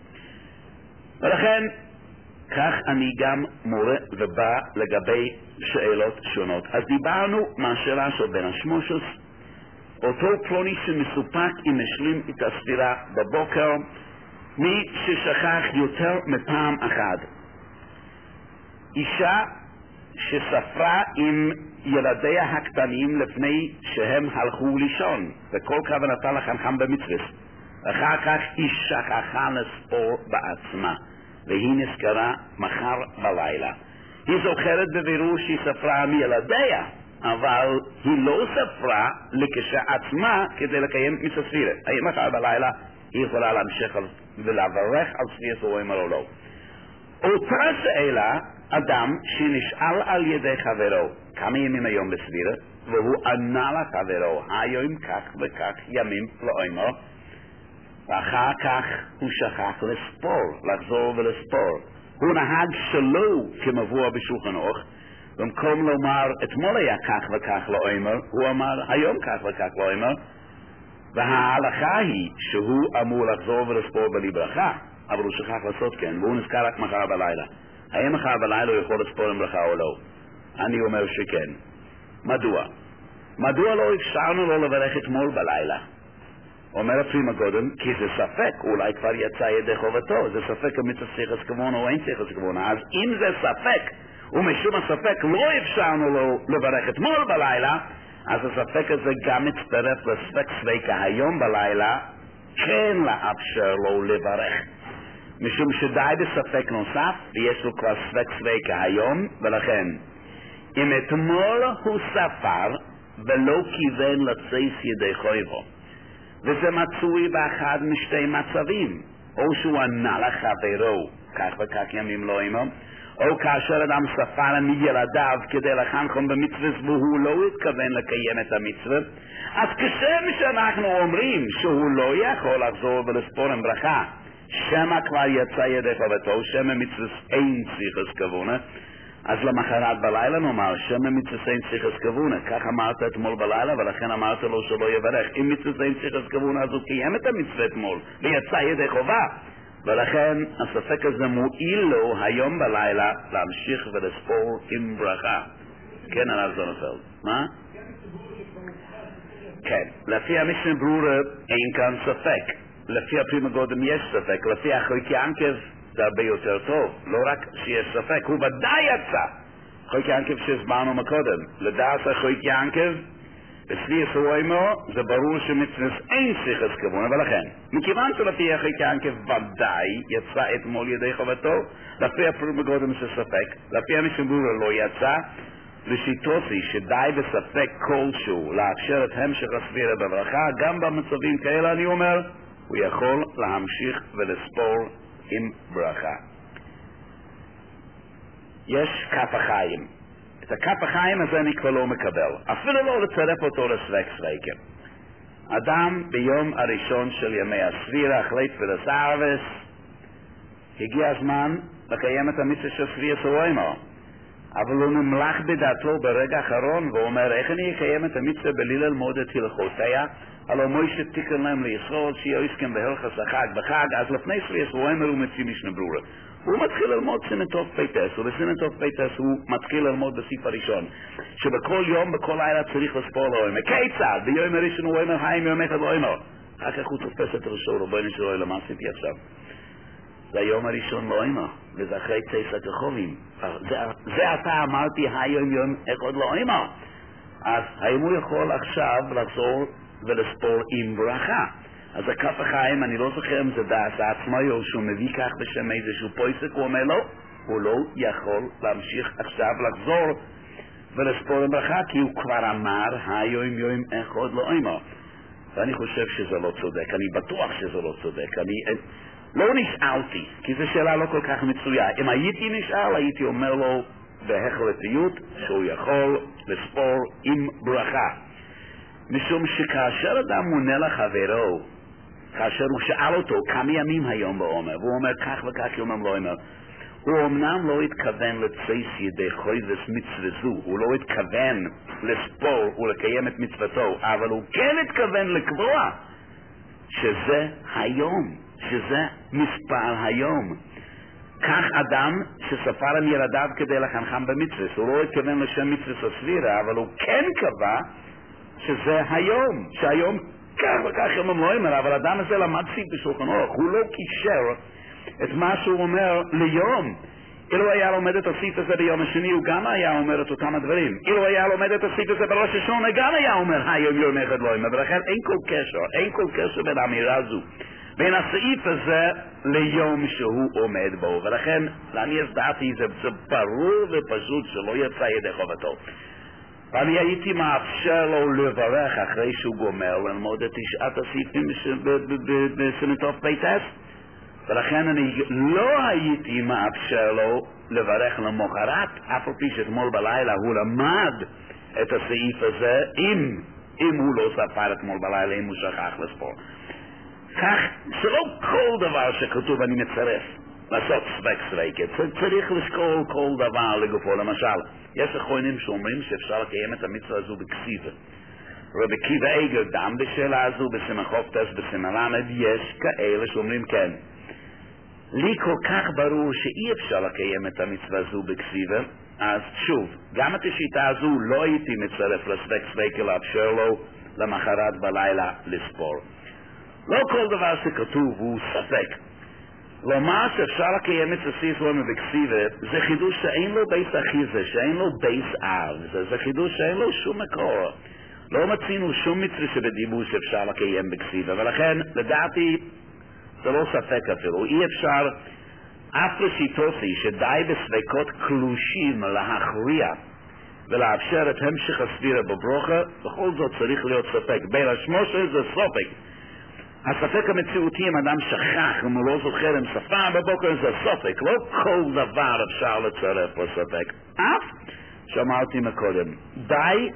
ולכן כך אני גם מורה ובא לגבי שאלות שונות. אז דיברנו מהשאלה של בן השמושס, אותו פלוני שמסופק אם השלים את הספירה בבוקר, מי ששכח יותר מפעם אחת. אישה שספרה עם ילדיה הקטנים לפני שהם הלכו לישון, וכל כוונתה לחנכם במצווה. אחר כך היא שכחה לספור בעצמה. והיא נזכרה מחר בלילה. היא זוכרת בבירור שהיא ספרה מילדיה, אבל היא לא ספרה לכשעצמה כדי לקיים מצוות ספירה. האם מחר בלילה היא יכולה להמשיך ולברך על ספירת האומר או לא? אותה שאלה, אדם שנשאל על ידי חברו כמה ימים היום בספירה, והוא ענה לחברו, היום כך וכך ימים לאומר, ואחר כך הוא שכח לספור, לחזור ולספור. הוא נהג שלו כמבוא בשולחן ערוך, במקום לומר אתמול היה כך וכך לא אומר, הוא אמר היום כך וכך לא אומר, וההלכה היא שהוא אמור לחזור ולספור בלי ברכה, אבל הוא שכח לעשות כן, והוא נזכר רק מחר בלילה. האם מחר בלילה הוא יכול לספור עם ברכה או לא? אני אומר שכן. מדוע? מדוע לא אפשרנו לו לברך אתמול בלילה? אומר הפרימה קודם, כי זה ספק, אולי כבר יצא ידי חובתו, זה ספק המצוות שיחס כמונה או אין שיחס כמונה. אז אם זה ספק, ומשום הספק לא אפשרנו לו לברך אתמול בלילה, אז הספק הזה גם מצטרף לספק ספקה היום בלילה, כן לאפשר לו לברך. משום שדי בספק נוסף, ויש לו כבר ספק ספקה היום, ולכן, אם אתמול הוא ספר ולא כיוון לצייס ידי חויבו, וזה מצוי באחד משתי מצבים, או שהוא ענה לחברו, כך וכך ימים לא אימם, או כאשר אדם ספר מילדיו כדי לחנכם במצווה והוא לא התכוון לקיים את המצווה, אז כשם שאנחנו אומרים שהוא לא יכול לחזור ולספור עם ברכה, שמה כבר יצא ידי חובתו, שמה מצווה אין צריכס כוונה, אז למחרת בלילה נאמר, שמה מצווה אין צריכס כוונה, כך אמרת אתמול בלילה, ולכן אמרת לו שלא יברך. אם מצווה אין צריכס כוונה, אז הוא קיים את המצווה אתמול, ויצא ידי חובה. ולכן הספק הזה מועיל לו היום בלילה להמשיך ולספור עם ברכה. כן, הרב זונפלד. מה? כן, לפי המשנה ברורה אין כאן ספק. לפי הפרימה גודם יש ספק, לפי החויק ינקב זה הרבה יותר טוב, לא רק שיש ספק, הוא ודאי יצא. חויק ינקב שהסברנו מקודם, לדעת החויק ינקב, בסביע סווימו, זה ברור שמצנס אין שיחס כבון, אבל לכן, מכיוון שלפי החויק ינקב ודאי יצא אתמול ידי חובתו, לפי הפרימה גודם שספק, לפי המשמבורה לא יצא, לשיטוסי שדי בספק כלשהו לאפשר את המשך הסבירה בברכה, גם במצבים כאלה אני אומר, הוא יכול להמשיך ולספור עם ברכה. יש כף החיים. את הכף החיים הזה אני כבר לא מקבל. אפילו לא לצרף אותו לסבק סבקם. אדם ביום הראשון של ימי הסבירה, החלט ולסערבס, הגיע הזמן לקיים את המצווה של סבירה סווימו. אבל הוא נמלח בדעתו ברגע האחרון ואומר, איך אני אקיים את המצווה בלי ללמוד את הלכותיה? הלא מוישה תיקן להם לישראל שיהיו עסקם בהלכס החג בחג, אז לפני סביעס הוא אומר הוא מציא משנה ברורה. הוא מתחיל ללמוד סינטוף פייטס, ובסינטוף פייטס הוא מתחיל ללמוד בסעיף הראשון, שבכל יום, בכל לילה צריך לספור לו, כיצד? ביום הראשון הוא אומר, היי מיום אחד לא אומר. אחר כך הוא תופס את ראשו, רבונו של עולם, מה עשיתי עכשיו? זה היום הראשון לא אימא, וזה אחרי צייס הכחובים. זה, זה אתה אמרתי היום יום אחד לא אימא. אז האם הוא יכול עכשיו לחזור ולספור עם ברכה? אז הכף החיים, אני לא זוכר אם זה דעת עצמאי או שהוא מביא כך בשם איזשהו פויסק, הוא אומר לו, הוא לא יכול להמשיך עכשיו לחזור ולספור עם ברכה, כי הוא כבר אמר היום יום אחד לא אימא. ואני חושב שזה לא צודק, אני בטוח שזה לא צודק, אני... לא נשאלתי, כי זו שאלה לא כל כך מצויה. אם הייתי נשאל, הייתי אומר לו בהחלטיות שהוא יכול לספור עם ברכה. משום שכאשר אדם מונה לחברו, כאשר הוא שאל אותו כמה ימים היום בעומר, והוא אומר כך וכך יומם לא אומר, הוא אמנם לא התכוון לצייס ידי חויבס מצווה זו, הוא לא התכוון לספור ולקיים את מצוותו, אבל הוא כן התכוון לקבוע שזה היום. שזה מספר היום. כך אדם שספר עם ילדיו כדי לחנכם במצווה, הוא לא התכוון לשם מצווה סבירה, אבל הוא כן קבע שזה היום, שהיום כך וכך יום לא אומר, אבל אדם הזה למד סיף בשולחן אורך, הוא לא קישר את מה שהוא אומר ליום. אילו היה לומד את הסיף הזה ביום השני, הוא גם היה אומר את אותם הדברים. אילו היה לומד את הסיף הזה בראש השונה, גם היה אומר היום יום אחד לא אומר, ולכן אין כל קשר, אין כל קשר בין האמירה זו בין הסעיף הזה ליום שהוא עומד בו, ולכן אני דעתי זה, זה ברור ופשוט שלא יצא ידי חובתו. ואני הייתי מאפשר לו לברך אחרי שהוא גומר ללמוד את תשעת הסעיפים בסינטוף פייטס, ולכן אני לא הייתי מאפשר לו לברך למחרת, אף על פי שאתמול בלילה הוא למד את הסעיף הזה, אם, אם הוא לא ספר אתמול בלילה, אם הוא שכח לספור. כך שלא כל דבר שכתוב אני מצרף לעשות סבק סבקת, צריך לשקול כל דבר לגופו. למשל, יש אחרונים שאומרים שאפשר לקיים את המצווה הזו בכסיבה. רבי עקיבא איגר דם בשאלה הזו בסמכופתס בסמלמד, יש כאלה שאומרים כן. לי כל כך ברור שאי אפשר לקיים את המצווה הזו בכסיבה, אז שוב, גם את השיטה הזו לא הייתי מצרף לסבק סבקת לאפשר לו למחרת בלילה לספור. לא כל דבר שכתוב הוא ספק. לומר שאפשר לקיים את הסיס לא מבקסיבה, זה חידוש שאין לו בייס אחיזה, שאין לו בייס אב, זה, זה חידוש שאין לו שום מקור. לא מצינו שום מצווה שבדיבור שאפשר לקיים בקסיבה, ולכן לדעתי זה לא ספק אפילו. אי אפשר אף לשיטוסי שדי בספקות קלושים להכריע ולאפשר את המשך הסבירה בברוכה, בכל זאת צריך להיות ספק. בין השמושה זה ספק. הספק המציאותי אם אדם שכח, אם הוא לא זוכר, אם ספר בבוקר זה ספק. לא כל דבר אפשר לצרף לספק. אף שאמרתי מקודם, די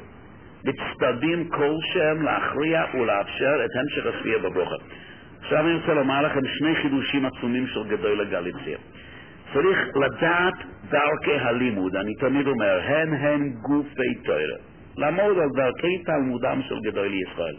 בצדדים כלשהם להכריע ולאפשר את המשך הסבירה בברוכה. עכשיו אני רוצה לומר לכם שני חידושים עצומים של גדול הגליציה. צריך לדעת דרכי הלימוד, אני תמיד אומר, הן הן גופי תורה. לעמוד על דרכי תלמודם של גדול ישראל.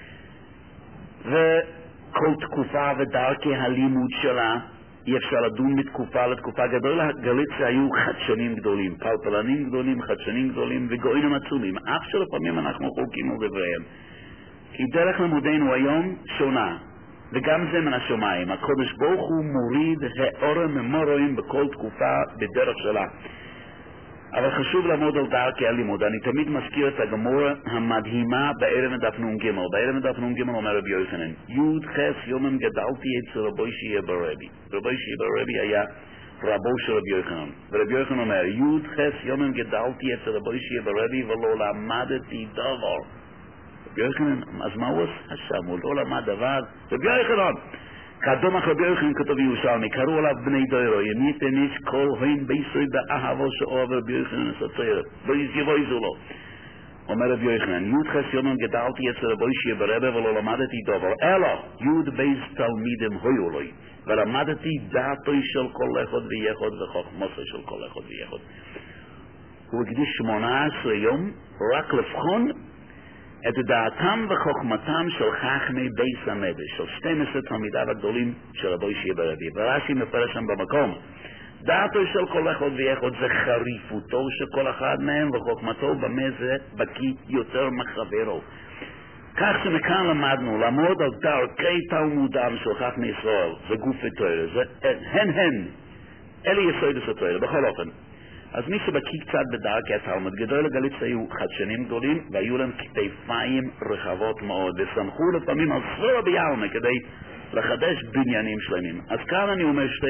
וכל תקופה ודרכי הלימוד שלה, אי אפשר לדון מתקופה לתקופה. גדול הגליציה היו חדשנים גדולים, פלפלנים גדולים, חדשנים גדולים וגויים עצומים, אף שלפעמים אנחנו חולקים על דבריהם. כי דרך לימודנו היום שונה. וגם זה מן השמיים. הקודש ברוך הוא מוריד האור ממורים בכל תקופה בדרך שלה. אבל חשוב לעמוד על דרכי הלימוד. אני תמיד מזכיר את הגמורה המדהימה בערב דף נ"ג. בערב דף נ"ג אומר רבי יוחנן, י' ח' יומם גדלתי אצל רבי שיהיה ברבי. רבי שיהיה ברבי היה רבו של רבי יוחנן. ורבי יוחנן אומר, י' ח' יומם גדלתי אצל רבי שיהיה ברבי ולא למדתי דבר. רבי יוחנן, אז מה הוא עשה? הוא לא למד דבר. רבי יוחנן! קדומך רבי יוחנן כתוב ירושלמי, קראו עליו בני דורו, ימיתן איש כל הוין ביסוי באהבו שאוהב רבי יוחנן הסצרת, לא יזיבויזו לו. אומר רבי יוחנן, י' ח' יומם גדלתי אצל רבי שיהיה ברבי ולא למדתי דבר, אלא י' בייס תלמידים היו לי, ולמדתי דעתו של כל אחד ויחד וחוכמתו של כל אחד ויחד. הוא הקדיש שמונה עשרה יום רק לבחון את דעתם וחוכמתם של חכמי בייס המדרש, של שנים עשר תלמידיו הגדולים של רבי שיהיה ברבי. ורש"י מפרש שם במקום, דעתו של כל אחד ואחד זה חריפותו של כל אחד מהם, וחוכמתו במה זה בקיא יותר מחברו. כך שמכאן למדנו לעמוד על דרכי תלמודם של חכמי ישראל, זה גופי תורה, זה הן הן, אלה יסודות התורה, בכל אופן. אז מי שבקיא קצת בדרכי התלמוד, גדול הגליץ היו חדשנים גדולים והיו להם כתפיים רחבות מאוד וסמכו לפעמים על ספר ביעלמה כדי לחדש בניינים שלמים. אז כאן אני אומר שתי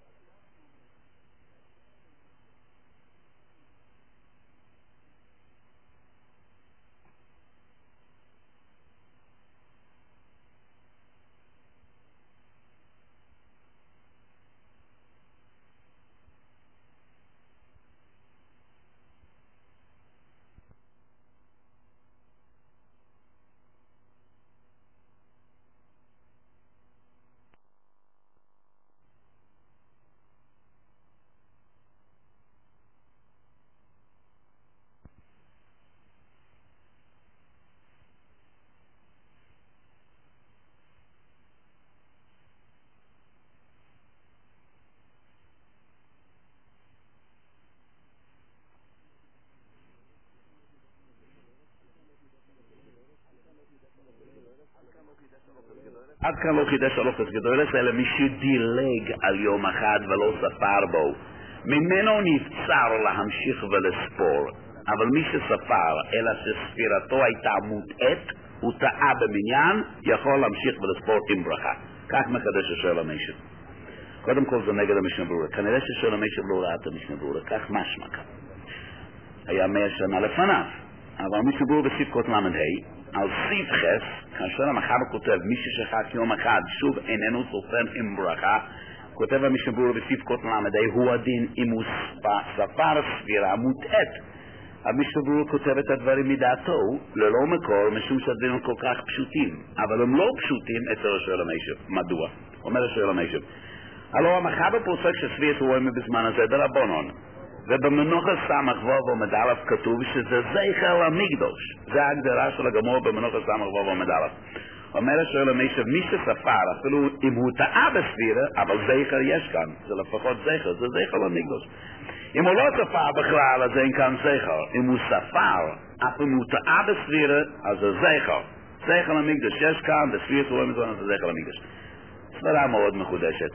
עד כאן לא חידש הלוחס גדולת, אלא מי שדילג על יום אחד ולא ספר בו. ממנו נבצר להמשיך ולספור, אבל מי שספר, אלא שספירתו הייתה מוטעת, הוא טעה במניין, יכול להמשיך ולספור עם ברכה. כך מחדש השואל המשנה. קודם כל זה נגד המשנה ברורה. כנראה ששואל המשנה לא ראה את המשנה ברורה, כך משמע כאן. היה מאה שנה לפניו, אבל המשנה ברורה בסעיף קוט למד ה' על סעיף חס, כאשר המחבר כותב, מי ששכח יום אחד, שוב איננו סופר עם ברכה, כותב המשנה ברורה בסעיף קוט למד ה' הוא הדין אם הוא ספר ספירה מוטעת. המשנה ברורה כותב את הדברים מדעתו, ללא מקור, משום שהדברים כל כך פשוטים, אבל הם לא פשוטים אצל השואל המשנה. מדוע? אומר השואל המשנה. הלוא המחבר פוסק שספירת רואים בזמן הזה ברבנן, ובמנוחה סמך וו ועמוד א' כתוב שזה זכר למקדוש. זה ההגדרה של הגמור במנוחה סמך וו ועמוד א'. אומר השואל המשנה, מי שספר, אפילו אם הוא טעה בספירה, אבל זכר יש כאן, זה לפחות זכר, זה זכר למקדוש. אם הוא לא ספר בכלל, אז אין כאן זכר. אם הוא ספר, אפילו אם הוא טעה בספירה, אז זה זכר. זכר למקדוש יש כאן, בספירת רואים בזמן הזה זכר למקדוש. סברה מאוד מחודשת.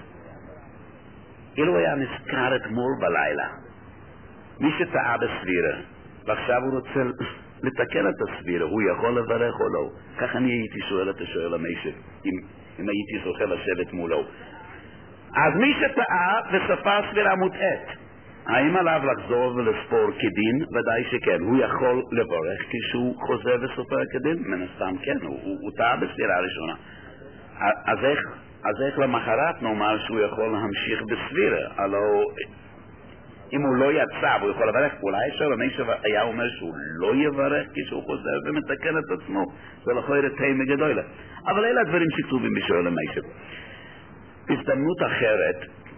אילו היה נזכר אתמול בלילה, מי שטעה בספירה, ועכשיו הוא רוצה לתקן את הספירה, הוא יכול לברך או לא? כך אני הייתי שואל את השואל המשנה, אם, אם הייתי זוכה לשבת מולו. אז מי שטעה וספר ספירה מוטעת, האם עליו לחזור ולספור כדין? ודאי שכן. הוא יכול לברך כשהוא חוזר וסופר כדין? מן הסתם כן, הוא, הוא, הוא טעה בספירה הראשונה. אז איך, אז איך למחרת נאמר שהוא יכול להמשיך בספירה? הלוא אם הוא לא יצא והוא יכול לברך, אולי אפשר המשנה היה אומר שהוא לא יברך כשהוא חוזר ומתקן את עצמו, ולכו ירתהי מגדולה. אבל אלה הדברים שכתובים בשואל המשנה. בהזדמנות אחרת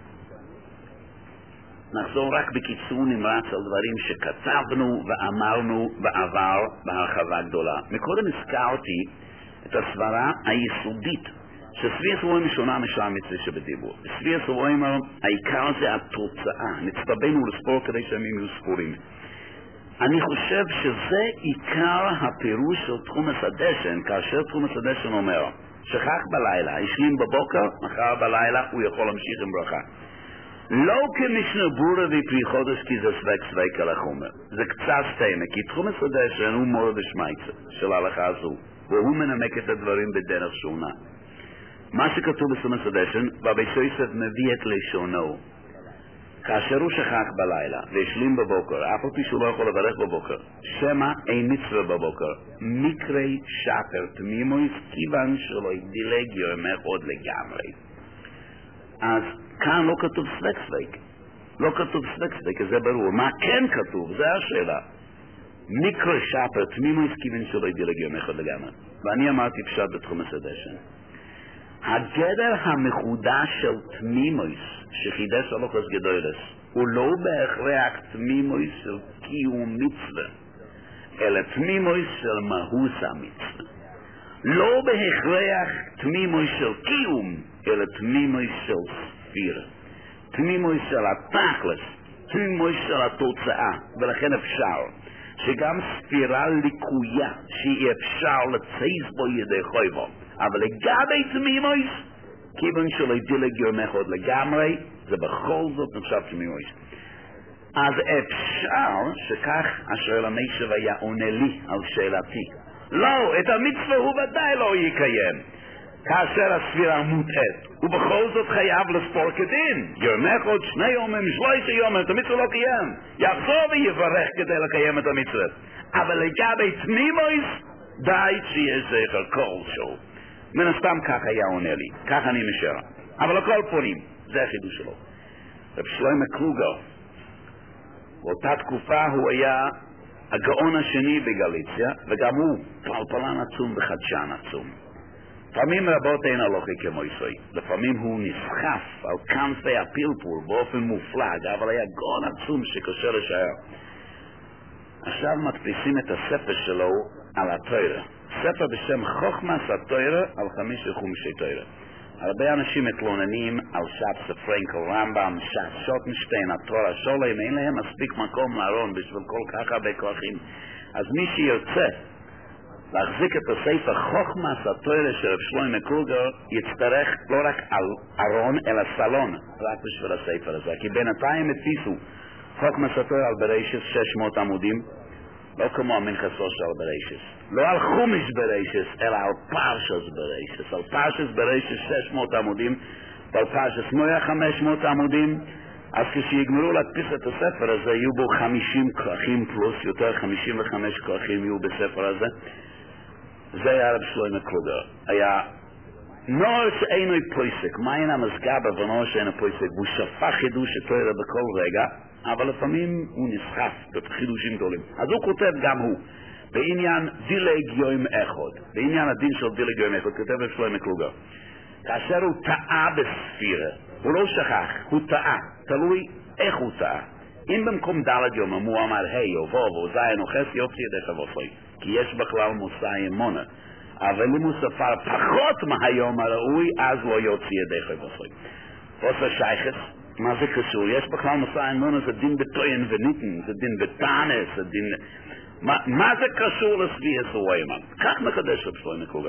נחזור רק בקיצור נמרץ על דברים שכתבנו ואמרנו בעבר בהרחבה גדולה. מקודם הזכרתי את הסברה היסודית שספירת רואים שונה משאר המצווה שבדיבור. ספירת רואים העיקר זה התוצאה, נצטווינו לספור כדי שהימים יהיו ספורים. אני חושב שזה עיקר הפירוש של תחומס הדשן, כאשר תחומס הדשן אומר, שכח בלילה, השלים בבוקר, מחר בלילה הוא יכול להמשיך עם ברכה. לא כמשנה ברורה ופרי חודש, כי זה סבק סבק על החומר. זה קצת סתימה, כי תחומס הדשן הוא מורה בשמייצה של ההלכה הזו, והוא מנמק את הדברים בדרך שונה. מה שכתוב בתחומס הדשן, רבי יוסף מביא את לשונו. כאשר הוא שכח בלילה והשלים בבוקר, אף על פי שהוא לא יכול לברך בבוקר, שמה אין מצווה בבוקר, מקרי שפר תמימויס, כיוון שלא דילג יומך עוד לגמרי. אז כאן לא כתוב סבק סבק, לא כתוב סבק סבק, זה ברור. מה כן כתוב? זה השאלה. מקרי שפר תמימויס, כיוון שלא דילג יומך עוד לגמרי. ואני אמרתי פשט בתחום הסדשן. הגדר המחודש של תמימויס שחידש הלוכס גדולס הוא לא בהכרח תמימויס של קיום מצווה, אלא תמימויס של מהות המצווה. לא בהכרח תמימויס של קיום, אלא תמימויס של ספירה, תמימויס של התכלס, תמימויס של התוצאה. ולכן אפשר שגם ספירה ליקויה שאי אפשר לצייס בו ידי חויבו, אבל לגבי תמימויס, כיוון שלא דילג יומך עוד לגמרי, זה בכל זאת נחשב תמימויס. אז אפשר שכך השואל המיישב היה עונה לי על שאלתי. לא, את המצווה הוא ודאי לא יקיים, כאשר הספירה מוטעת. הוא בכל זאת חייב לספור כדין. יומך עוד שני יומים, שלושה יומים, את המצווה לא קיים. יחזור ויברך כדי לקיים את המצווה. אבל לגבי תמימויס, די שיש זכר כלשהו. מן הסתם כך היה עונה לי, כך אני משאר. אבל הכל פונים, זה החידוש שלו. רב שלמה קלוגר, באותה תקופה הוא היה הגאון השני בגליציה, וגם הוא פלפלן עצום וחדשן עצום. לפעמים רבות אין הלוכי כמו ישראל, לפעמים הוא נסחף על כנפי הפלפול באופן מופלג, אבל היה גאון עצום שקשה לשער. עכשיו מדפיסים את הספר שלו על התורה, ספר בשם חוכמת התורה על חמישה חומשי תורה. הרבה אנשים מתלוננים על ש"ס פרנקל רמב"ם, ש"ס שוטנשטיין, התורה שולם, אין להם מספיק מקום לארון בשביל כל כך הרבה כוחים. אז מי שירצה להחזיק את הספר חוכמת התורה של רב שלמה קלוגר יצטרך לא רק על ארון אלא סלון רק בשביל הספר הזה, כי בינתיים הדפיסו חוכמת התורה על בראשית שש מאות עמודים, לא כמו המנחסו של בראשית, לא על חומש בראשית אלא על פרשס בראשית, על פרשס בראשית שש מאות עמודים ועל פרשס מאה חמש מאות עמודים. אז כשיגמרו להדפיס את הספר הזה יהיו בו חמישים כרכים פלוס יותר, חמישים וחמש כרכים יהיו בספר הזה. זה היה רב שלמה קלוגר. היה נוער שאינו פויסק, מה אין המסגבר ונוער שאינו פויסק, הוא שפך חידוש התורה בכל רגע, אבל לפעמים הוא נסחף בחידושים גדולים. אז הוא כותב גם הוא בעניין דילג יום אחד, בעניין הדין של דילג יום אחד, כותב רב שלמה קלוגר. כאשר הוא טעה בספירה, הוא לא שכח, הוא טעה, תלוי איך הוא טעה. אם במקום דלת יום הוא אמר היי או וו או זין או חס יופי ידיך ופוי, כי יש בכלל מושא אמונה, אבל אם הוא ספר פחות מהיום הראוי, אז לא יוצא ידיך ופוי. עושה שייכת, מה זה קשור? יש בכלל מושא אמונה, זה דין בטוין וניתן, זה דין בטענס, זה דין... מה, מה זה קשור לסבי יסוואימן? כך מחדש רב שלמה קלוגר.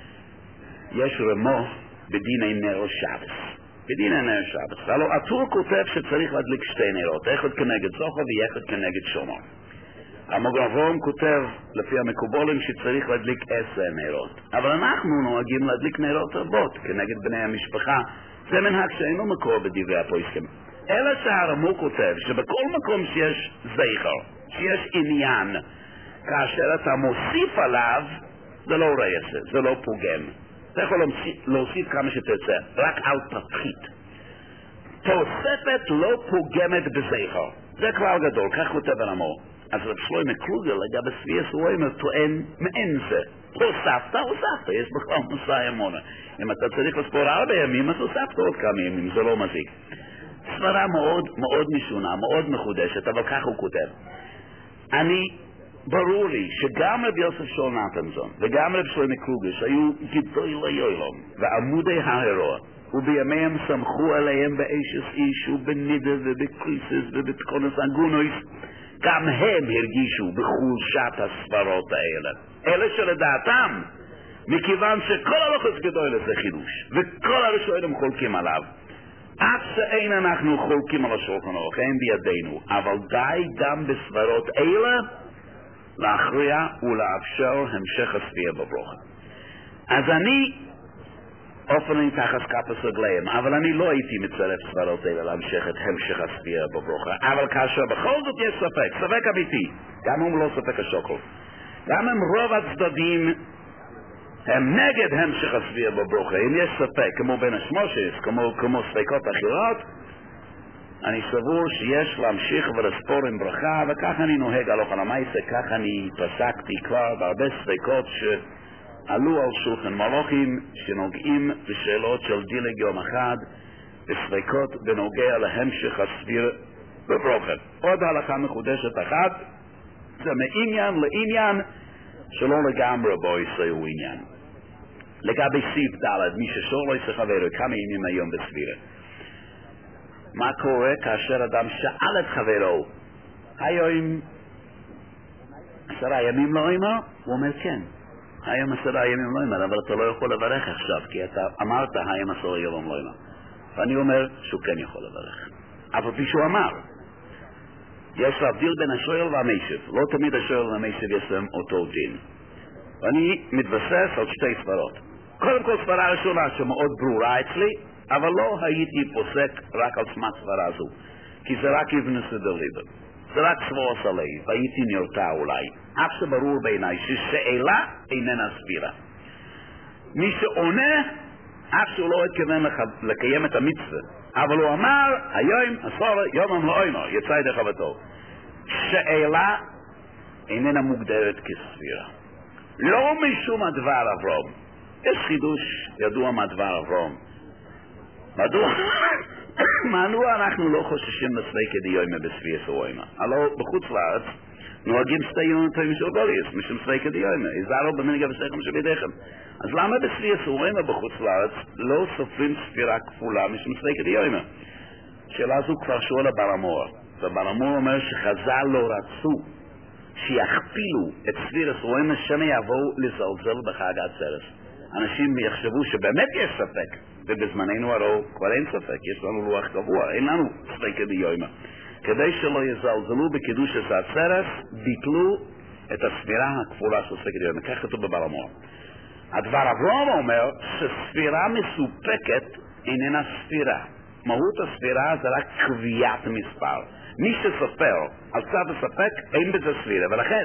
יש רמו בדיני נר שבס. בדיני נר שבס. הלוא הטור כותב שצריך להדליק שתי נרות, אחד כנגד זוכר ואחד כנגד שומר. המוגרבון כותב לפי המקובולים שצריך להדליק עשר נרות. אבל אנחנו נוהגים להדליק נרות רבות כנגד בני המשפחה. זה מנהג שאינו מקור בדברי הפויסקים. אלא שהרמו כותב שבכל מקום שיש זכר, שיש עניין, כאשר אתה מוסיף עליו, זה לא רעש, זה לא פוגם. אתה יכול להוסיף כמה שתרצה, רק אל תפחית. תוספת לא פוגמת בזכר. זה כבר גדול, כך כותב הרמו. אז רב שלמה קלוגר לגבי סבי יסוואימן טוען מעין זה. הוספת, הוספת, יש בכלל מושא אמונה. אם אתה צריך לספור ארבע ימים, אז הוספת עוד כמה ימים, זה לא מזיק. סברה מאוד מאוד משונה, מאוד מחודשת, אבל כך הוא כותב. אני, ברור לי שגם רב יוסף שול נתנזון וגם רב שלמה קלוגר שהיו גדולי יוילום ועמודי ההרוע, ובימיהם סמכו עליהם באשס איש ובנידה ובקריסס ובתקונס אגונויס, גם הם הרגישו בחולשת הסברות האלה. אלה שלדעתם, מכיוון שכל הלוחס גדול זה חידוש, וכל הראשונים חולקים עליו, עד שאין אנחנו חולקים על השולחן ערוך, אין בידינו, אבל די גם בסברות אלה להכריע ולאפשר המשך הספייה בברכה. אז אני אופן אני תחת כפס רגליהם, אבל אני לא הייתי מצרף סברות אלה להמשך את המשך הספייה בברכה. אבל כאשר בכל זאת יש ספק, ספק אמיתי, גם אם לא ספק השוקל, גם אם רוב הצדדים הם נגד המשך הספייה בברכה, אם יש ספק כמו בין השמושס, כמו, כמו ספקות אחרות, אני סבור שיש להמשיך ולספור עם ברכה, וכך אני נוהג הלוך על המייסה, כך אני פסקתי כבר בהרבה ספקות שעלו על שולחן מלוכים שנוגעים בשאלות של דילג יום אחד, וספקות בנוגע להמשך הספירה בברכה. עוד הלכה מחודשת אחת, זה מעניין לעניין שלא לגמרי בו יסעו עניין. לגבי סיב ד' מי ששואל לא יסחבר כמה ימים היום בספירה. מה קורה כאשר אדם שאל את חברו, היום עשרה ימים לא אומר? הוא אומר כן, היום עשרה ימים לא אומר, אבל אתה לא יכול לברך עכשיו, כי אתה אמרת היום עשרה ימים לא אומר. ואני אומר שהוא כן יכול לברך. אבל כפי שהוא אמר, יש להבדיל בין השואל והמשיב. לא תמיד השואל והמשיב יש להם אותו דין. ואני מתבסס על שתי סברות. קודם כל סברה ראשונה שמאוד ברורה אצלי, אבל לא הייתי פוסק רק על סמך סברה זו, כי זה רק אבן סדר ליבה, זה רק סבור סלי, והייתי נרתע אולי. אף שברור בעיניי ששאלה איננה סבירה. מי שעונה, אף שהוא לא התכוון לקיים את המצווה, אבל הוא אמר, היום עשרה יומם לא אומר, יצא ידי חובתו. שאלה איננה מוגדרת כסבירה. לא משום הדבר אברום. יש חידוש ידוע מהדבר אברום. מדוע? מדוע אנחנו לא חוששים לספקת דיומא בספייה סוימה? הלא בחוץ לארץ נוהגים סטי יונתיים של גוליס, משום ספקת דיומא. איזרו במנהיגה וסכם שבידיכם. אז למה בספייה סוימה בחוץ לארץ לא סופרים ספירה כפולה משום ספקת דיומא? שאלה זו כבר שואל הבלמור. ובלמור אומר שחז"ל לא רצו שיכפילו את ספירה סוימה שמא יבואו לזלזל בחג העצרת. אנשים יחשבו שבאמת יש ספק, ובזמננו הרי כבר אין ספק, יש לנו לוח קבוע, אין לנו ספקת דיומא. כדי שלא יזלזלו בקידוש העצרת, ביטלו את הספירה הכפולה של ספקת דיומא. כך כתוב בבלמור. הדבר אברהם אומר שספירה מסופקת איננה ספירה. מהות הספירה זה רק קביעת מספר. מי שסופר על צד הספק אין בזה ספירה, ולכן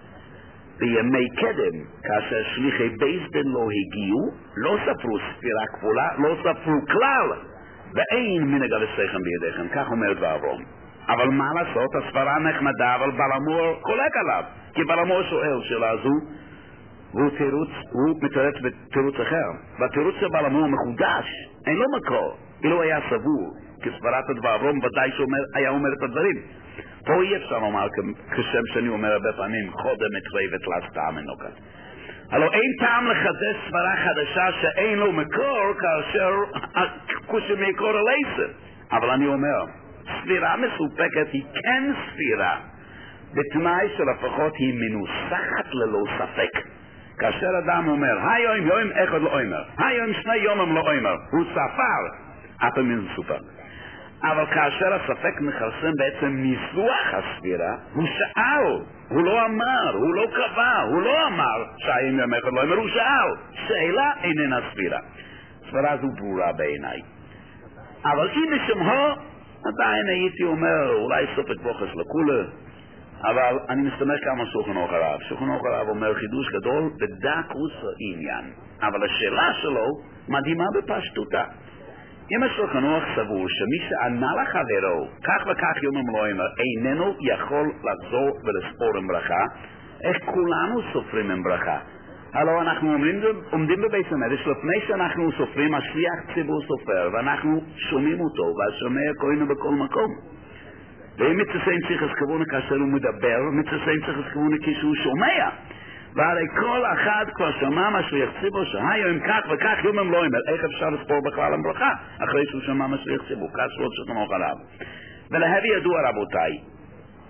בימי קדם, כאשר שליחי בייס דין לא הגיעו, לא ספרו ספירה כפולה, לא ספרו כלל, ואין מנהגה וסכם בידיכם, כך אומר דבר אברהם. אבל מה לעשות? הספרה נחמדה, אבל בלמור קולק עליו, כי בלמור שואל שאלה זו, והוא תירוץ, הוא מתרץ בתירוץ אחר, והתירוץ של בלמור מחודש, אין לו מקור, אילו היה סבור, כי ספרת הדבר אברהם ודאי היה אומר את הדברים. פה אי אפשר לומר כשם שאני אומר הרבה פעמים, חודם אתרי ותלת טעם אינוקת. הלוא אין טעם לחדש סברה חדשה שאין לו מקור כאשר כושם מקור הלסת. אבל אני אומר, ספירה מסופקת היא כן ספירה, בתנאי שלפחות היא מנוסחת ללא ספק. כאשר אדם אומר, היום יום אחד לא אומר, היום שני יומם לא אומר, הוא ספר, אף פעמים מסופק. אבל כאשר הספק מכרסם בעצם ניסוח הספירה, הוא שאל, הוא לא אמר, הוא לא קבע, הוא לא אמר שהאם יום אחד לא אומר, הוא שאל, שאלה איננה ספירה. ספירה זו ברורה בעיניי. אבל אם משמהו, עדיין הייתי אומר, אולי סופק בוחס לכולה, אבל אני מסתמך כמה שולחן אורך הרב. שולחן אורך הרב אומר חידוש גדול בדקוס העניין, אבל השאלה שלו מדהימה בפשטותה. אם השולחן אורך סבור שמי שענה לחברו כך וכך יום לא אומר איננו יכול לחזור ולספור עם ברכה, איך כולנו סופרים עם ברכה? הלוא אנחנו עומדים, עומדים בבית המדרש לפני שאנחנו סופרים, השליח ציבור סופר ואנחנו שומעים אותו והשומע קוראים בכל מקום. ואם מצטעין צריך לסכבונה כאשר הוא מדבר, מצטעין צריך לסכבונה כשהוא שומע. והרי כל אחד כבר שמע מה שליח ציבור שהיום כך וכך יום הם לא אומר, איך אפשר לספור בכלל עם ברכה אחרי שהוא שמע מה שליח ציבור, כך שלא צריך לנוח עליו. ולהביא ידוע רבותיי,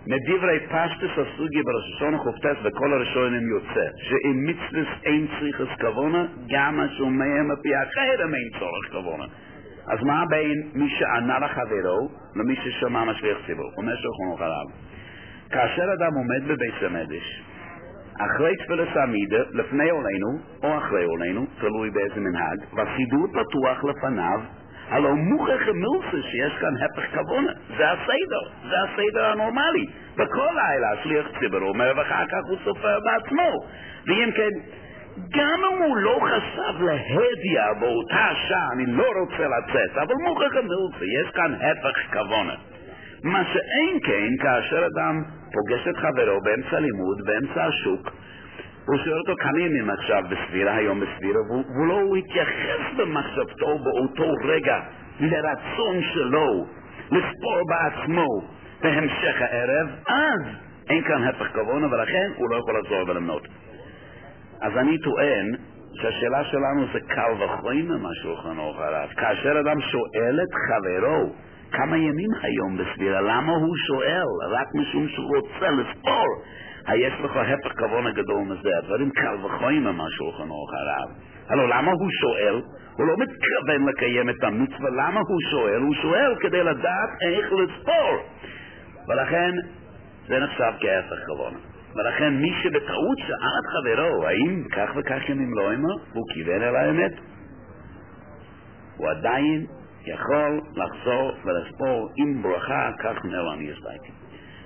מדברי פשטס הסוגיה בראש השונה חופטס וכל הראשונים יוצא שאם מצווס אין צריכס כוונה גם השומע מפי אחרם אין צורך כוונה. אז מה בין מי שענה לחברו למי ששמע משליח ציבור? אומר שולחן ערוך. כאשר אדם עומד בבית המקדש אחרי תפילת עמידה לפני עולנו או אחרי עולנו, תלוי באיזה מנהג, והסידור פתוח לפניו, הלא מוכח המילסה שיש כאן הפך כוונה. זה הסדר, זה הסדר הנורמלי. בכל לילה שליח ציבור אומר ואחר כך הוא סופר בעצמו. ואם כן, גם אם הוא לא חשב להדיע באותה שעה, אני לא רוצה לצאת, אבל מוכח המילסה, יש כאן הפך כוונה. מה שאין כן, כאשר אדם פוגש את חברו באמצע לימוד, באמצע השוק, הוא שואל אותו כמה ימים עכשיו בסבירה, היום בסבירה, והוא לא הוא התייחס במחשבתו באותו רגע לרצון שלו, לספור בעצמו בהמשך הערב, אז אין כאן הפך כוונה, ולכן הוא לא יכול לחזור ולמנות. אז אני טוען שהשאלה שלנו זה קל וחומר ממה שולחן ערוך הרב. כאשר אדם שואל את חברו כמה ימים היום בסבירה, למה הוא שואל? רק משום שהוא רוצה לספור. יש לך הפך כוונה גדול מזה, הדברים קל וחומר מה שולחן ערוך הרב. הלוא למה הוא שואל? הוא לא מתכוון לקיים את המצווה. למה הוא שואל? הוא שואל כדי לדעת איך לספור, ולכן זה נחשב כהפך כוונה. ולכן מי שבטעות שאל את חברו האם כך וכך ימים לא אמר, הוא כיוון אל האמת, הוא עדיין יכול לחזור ולספור עם ברכה, כך נראה אני הסתייתי.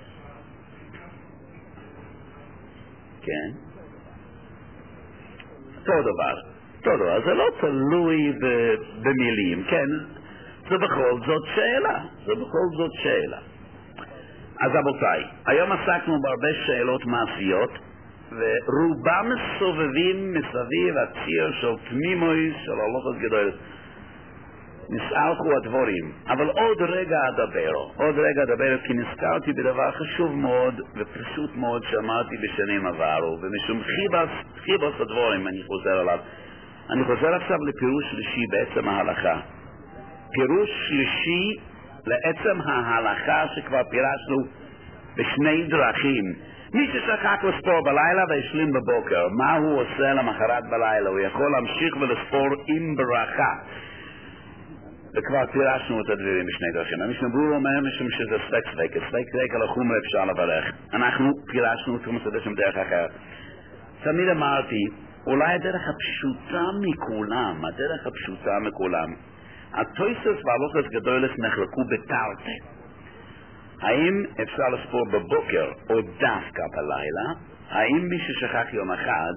כן? אותו דבר. אותו דבר. זה לא תלוי במילים, כן? זה בכל זאת שאלה. זה בכל זאת שאלה. אז רבותיי, היום עסקנו בהרבה שאלות מעשיות, ורובם סובבים מסביב הציר של תמימוי של הלכות גדול. נסעלכו הדבורים, אבל עוד רגע אדברו, עוד רגע אדברו, כי נזכרתי בדבר חשוב מאוד ופשוט מאוד שאמרתי בשנים עברו, ומשום חיבס, חיבס הדבורים אני חוזר עליו. אני חוזר עכשיו לפירוש שלישי בעצם ההלכה. פירוש שלישי לעצם ההלכה שכבר פירשנו בשני דרכים. מי ששכח לספור בלילה והשלים בבוקר, מה הוא עושה למחרת בלילה? הוא יכול להמשיך ולספור עם ברכה. וכבר פירשנו את הדברים בשני דרכים. המשנה ברורה אומר משום שזה ספק ספק, ספק ספק על החומר אפשר לברך. אנחנו פירשנו את זה שם דרך אחרת. תמיד אמרתי, אולי הדרך הפשוטה מכולם, הדרך הפשוטה מכולם, התוספות והלכות גדולות נחלקו בתרתי. האם אפשר לספור בבוקר או דווקא בלילה? האם מי ששכח יום אחד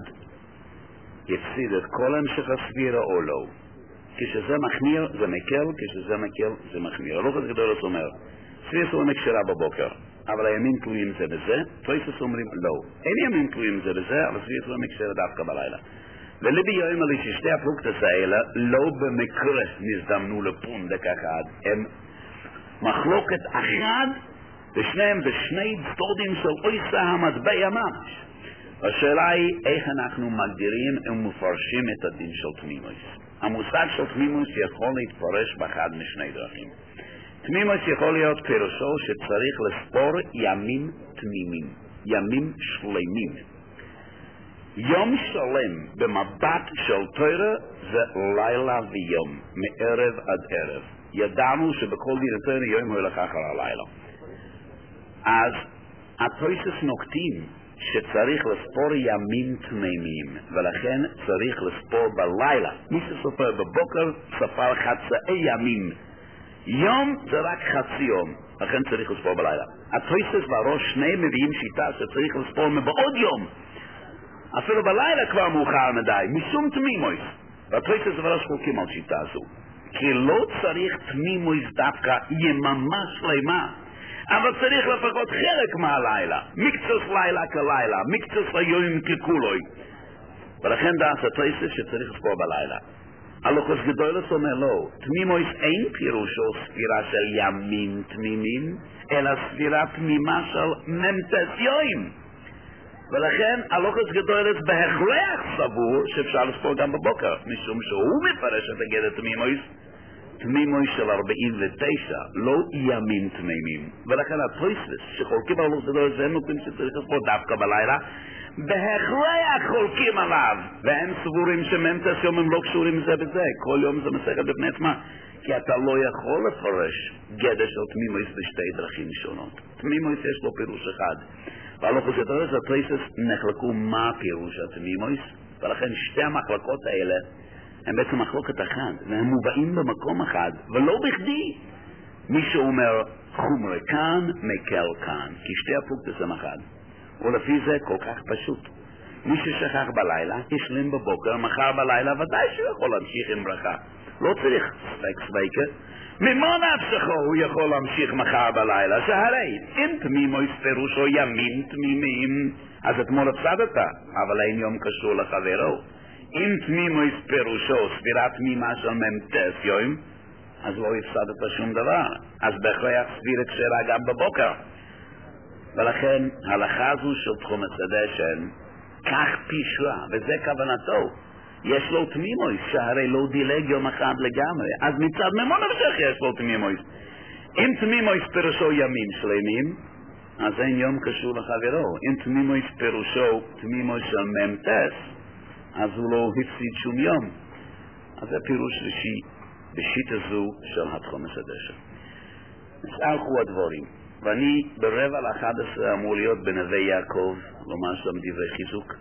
יפסיד את כל המשך הספירה או לא? כשזה מחמיר זה מקל, כשזה מקל זה מחמיר. הלכות גדולות אומר, ספירה אומרת קשרה בבוקר, אבל הימים תלויים זה בזה. תוספות אומרים לא, אין ימים תלויים זה בזה, אבל ספירה אומרת קשרה דווקא בלילה. ולבי יאמר לי ששתי הפלוגתות האלה לא במקרה נזדמנו לפונדק אחד, הם מחלוקת אחד, ושניהם זה שני צדדים של אויסה המטבע ממש. השאלה היא איך אנחנו מגדירים ומפרשים את הדין של תמימוס. המושג של תמימוס יכול להתפרש באחד משני דרכים. תמימוס יכול להיות פירושו שצריך לספור ימים תמימים, ימים שלמים. יום שלם במבט של תורה זה לילה ויום, מערב עד ערב. ידענו שבכל דין תורה יום הולך אחר הלילה. אז התוספות נוקטים שצריך לספור ימים תמימים, ולכן צריך לספור בלילה. מי שסופר בבוקר ספר חצאי ימים. יום זה רק חצי יום, לכן צריך לספור בלילה. התוספות והראש שני מביאים שיטה שצריך לספור מבעוד יום. אפילו בלילה כבר מאוחר מדי, משום תמימוס. והתוספות והראש חולקים על שיטה הזו. כי לא צריך תמימוס דווקא יממה שלמה, אבל צריך לפחות חלק מהלילה. מקצוס לילה כלילה, מקצוס היום ככולוי. ולכן דעת התוספות שצריך לספור בלילה. הלכות גדולות אומר לא, תמימוס אין פירושו ספירה של ימים תמימים, אלא ספירה תמימה של ממתסיועים. ולכן הלכות גדולות בהכרח סבור שאפשר לספור גם בבוקר, משום שהוא מפרש את הגדר תמימוס תמימוי של ארבעים ותשע, לא ימים תמימים. ולכן התוספות שחולקים על לוסדור זה הם נותנים שצריך לספור דווקא בלילה, בהכרח חולקים עליו, והם סבורים שממתס יום הם לא קשורים זה בזה, כל יום זה מסכת בפני עצמה, כי אתה לא יכול לפרש גדר של תמימויס בשתי דרכים שונות. תמימויס יש לו פירוש אחד, והלכות שתראה שהתוספות נחלקו מה פירוש התמימויס, ולכן שתי המחלקות האלה הם בעצם מחלוקת אחת, והם מובאים במקום אחד, ולא בכדי מישהו אומר חומר כאן, מקל כאן, כי שתי הפלוגתות הם אחד. ולפי זה כל כך פשוט. מי ששכח בלילה, ישלים בבוקר, מחר בלילה, ודאי שהוא יכול להמשיך עם ברכה. לא צריך ספק ספקה. ממה נפשך הוא יכול להמשיך מחר בלילה? שהרי אם תמימויס פירושו ימים תמימים, אז אתמול הפסדת, אבל אין יום קשור לחברו. אם תמימויס פירושו ספירת תמימה של ממתס יום, אז לא הפסדת שום דבר. אז בהכרח ספירת כשרה גם בבוקר. ולכן ההלכה הזו של תחום הסדשן כך פישרה, וזה כוונתו. יש לו תמימויס, שהרי לא דילג יום אחד לגמרי, אז מצד ממה נפשך יש לו תמימויס. אם תמימויס פירושו ימים שלמים, אז אין יום קשור לחברו. אם תמימויס פירושו תמימויס של ממתס, אז הוא לא הפסיד שום יום. אז זה פירוש שלישי בשיטה זו של התחום הסדשן. נסערכו הדבורים. ואני ברבע לאחד עשרה אמור להיות בנווה יעקב, לומר שם דברי חיזוק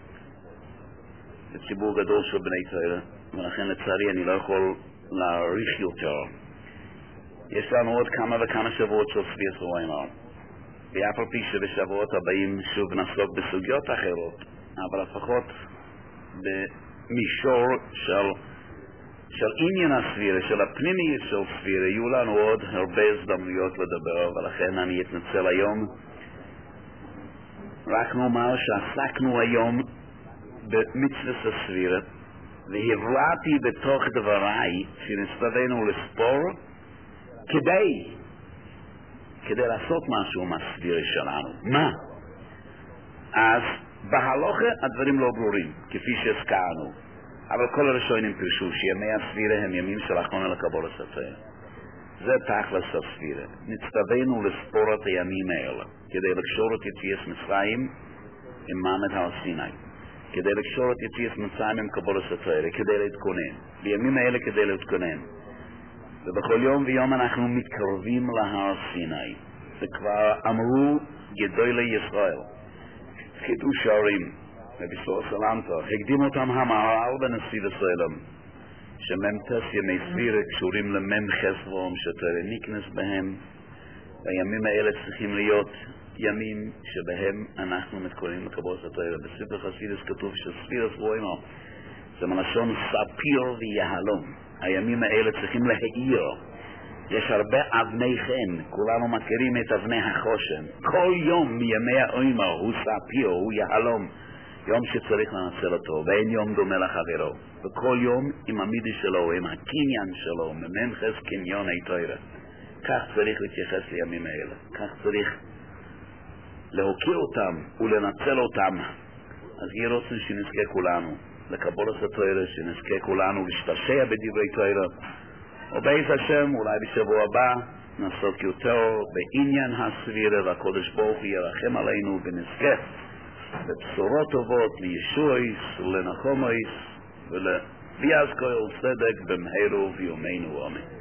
לציבור גדול של בני תורה, ולכן לצערי אני לא יכול להאריך יותר. יש לנו עוד כמה וכמה שבועות של ספירת רואימר, ואף על פי שבשבועות הבאים שוב נעסוק בסוגיות אחרות, אבל לפחות במישור של של עניין הספירה, של הפנימיות של ספירה, יהיו לנו עוד הרבה הזדמנויות לדבר, ולכן אני אתנצל היום. רק נאמר שעסקנו היום במצוות הספירה, והבלעתי בתוך דבריי שנסתווינו לספור כדי, כדי לעשות משהו מהספירה שלנו. מה? אז בהלוכה הדברים לא ברורים, כפי שהזכרנו. אבל כל הראשונים פירשו שימי הספירה הם ימים של אחרונה לקבולת התורה. זה תכלס הספירה. נצטווינו לספור את הימים האלה, כדי לקשור את יציאת מצרים עם מעמד הר סיני, כדי לקשור את יציאת מצרים עם קבולת התורה, כדי להתכונן. בימים האלה כדי להתכונן. ובכל יום ויום אנחנו מתקרבים להר סיני. וכבר אמרו גדולי ישראל, חידוש שערים, ובסור סלמתו, הקדים אותם המהר"ל בנשיא וסלם, שממתס ימי ספירה קשורים למם חסרום שתורה ניקנס בהם, והימים האלה צריכים להיות ימים שבהם אנחנו מתכוננים לקבולת התורה. בספר חסידות כתוב שספירת רואימר זה מלשון ספיר ויהלום. הימים האלה צריכים להאיר. יש הרבה אבני חן, כולנו מכירים את אבני החושן. כל יום מימי האוימר הוא ספיר, הוא יהלום. יום שצריך לנצל אותו, ואין יום דומה לחברו. וכל יום עם המידי שלו, עם הקניין שלו, ממנחס קניון היתוירה. כך צריך להתייחס לימים האלה. כך צריך להוקיר אותם ולנצל אותם. אז יהיה רוצים שנזכה כולנו לקבולת התוירה, שנזכה כולנו להשתשע בדברי תוירה. ובעז השם, אולי בשבוע הבא, נעסוק יותר בעניין הספירה, והקודש ברוך הוא ירחם עלינו ונזכה בבשורות טובות לישועיס, לנחומויס ולביאס כל צדק במהרו ויומנו אמן.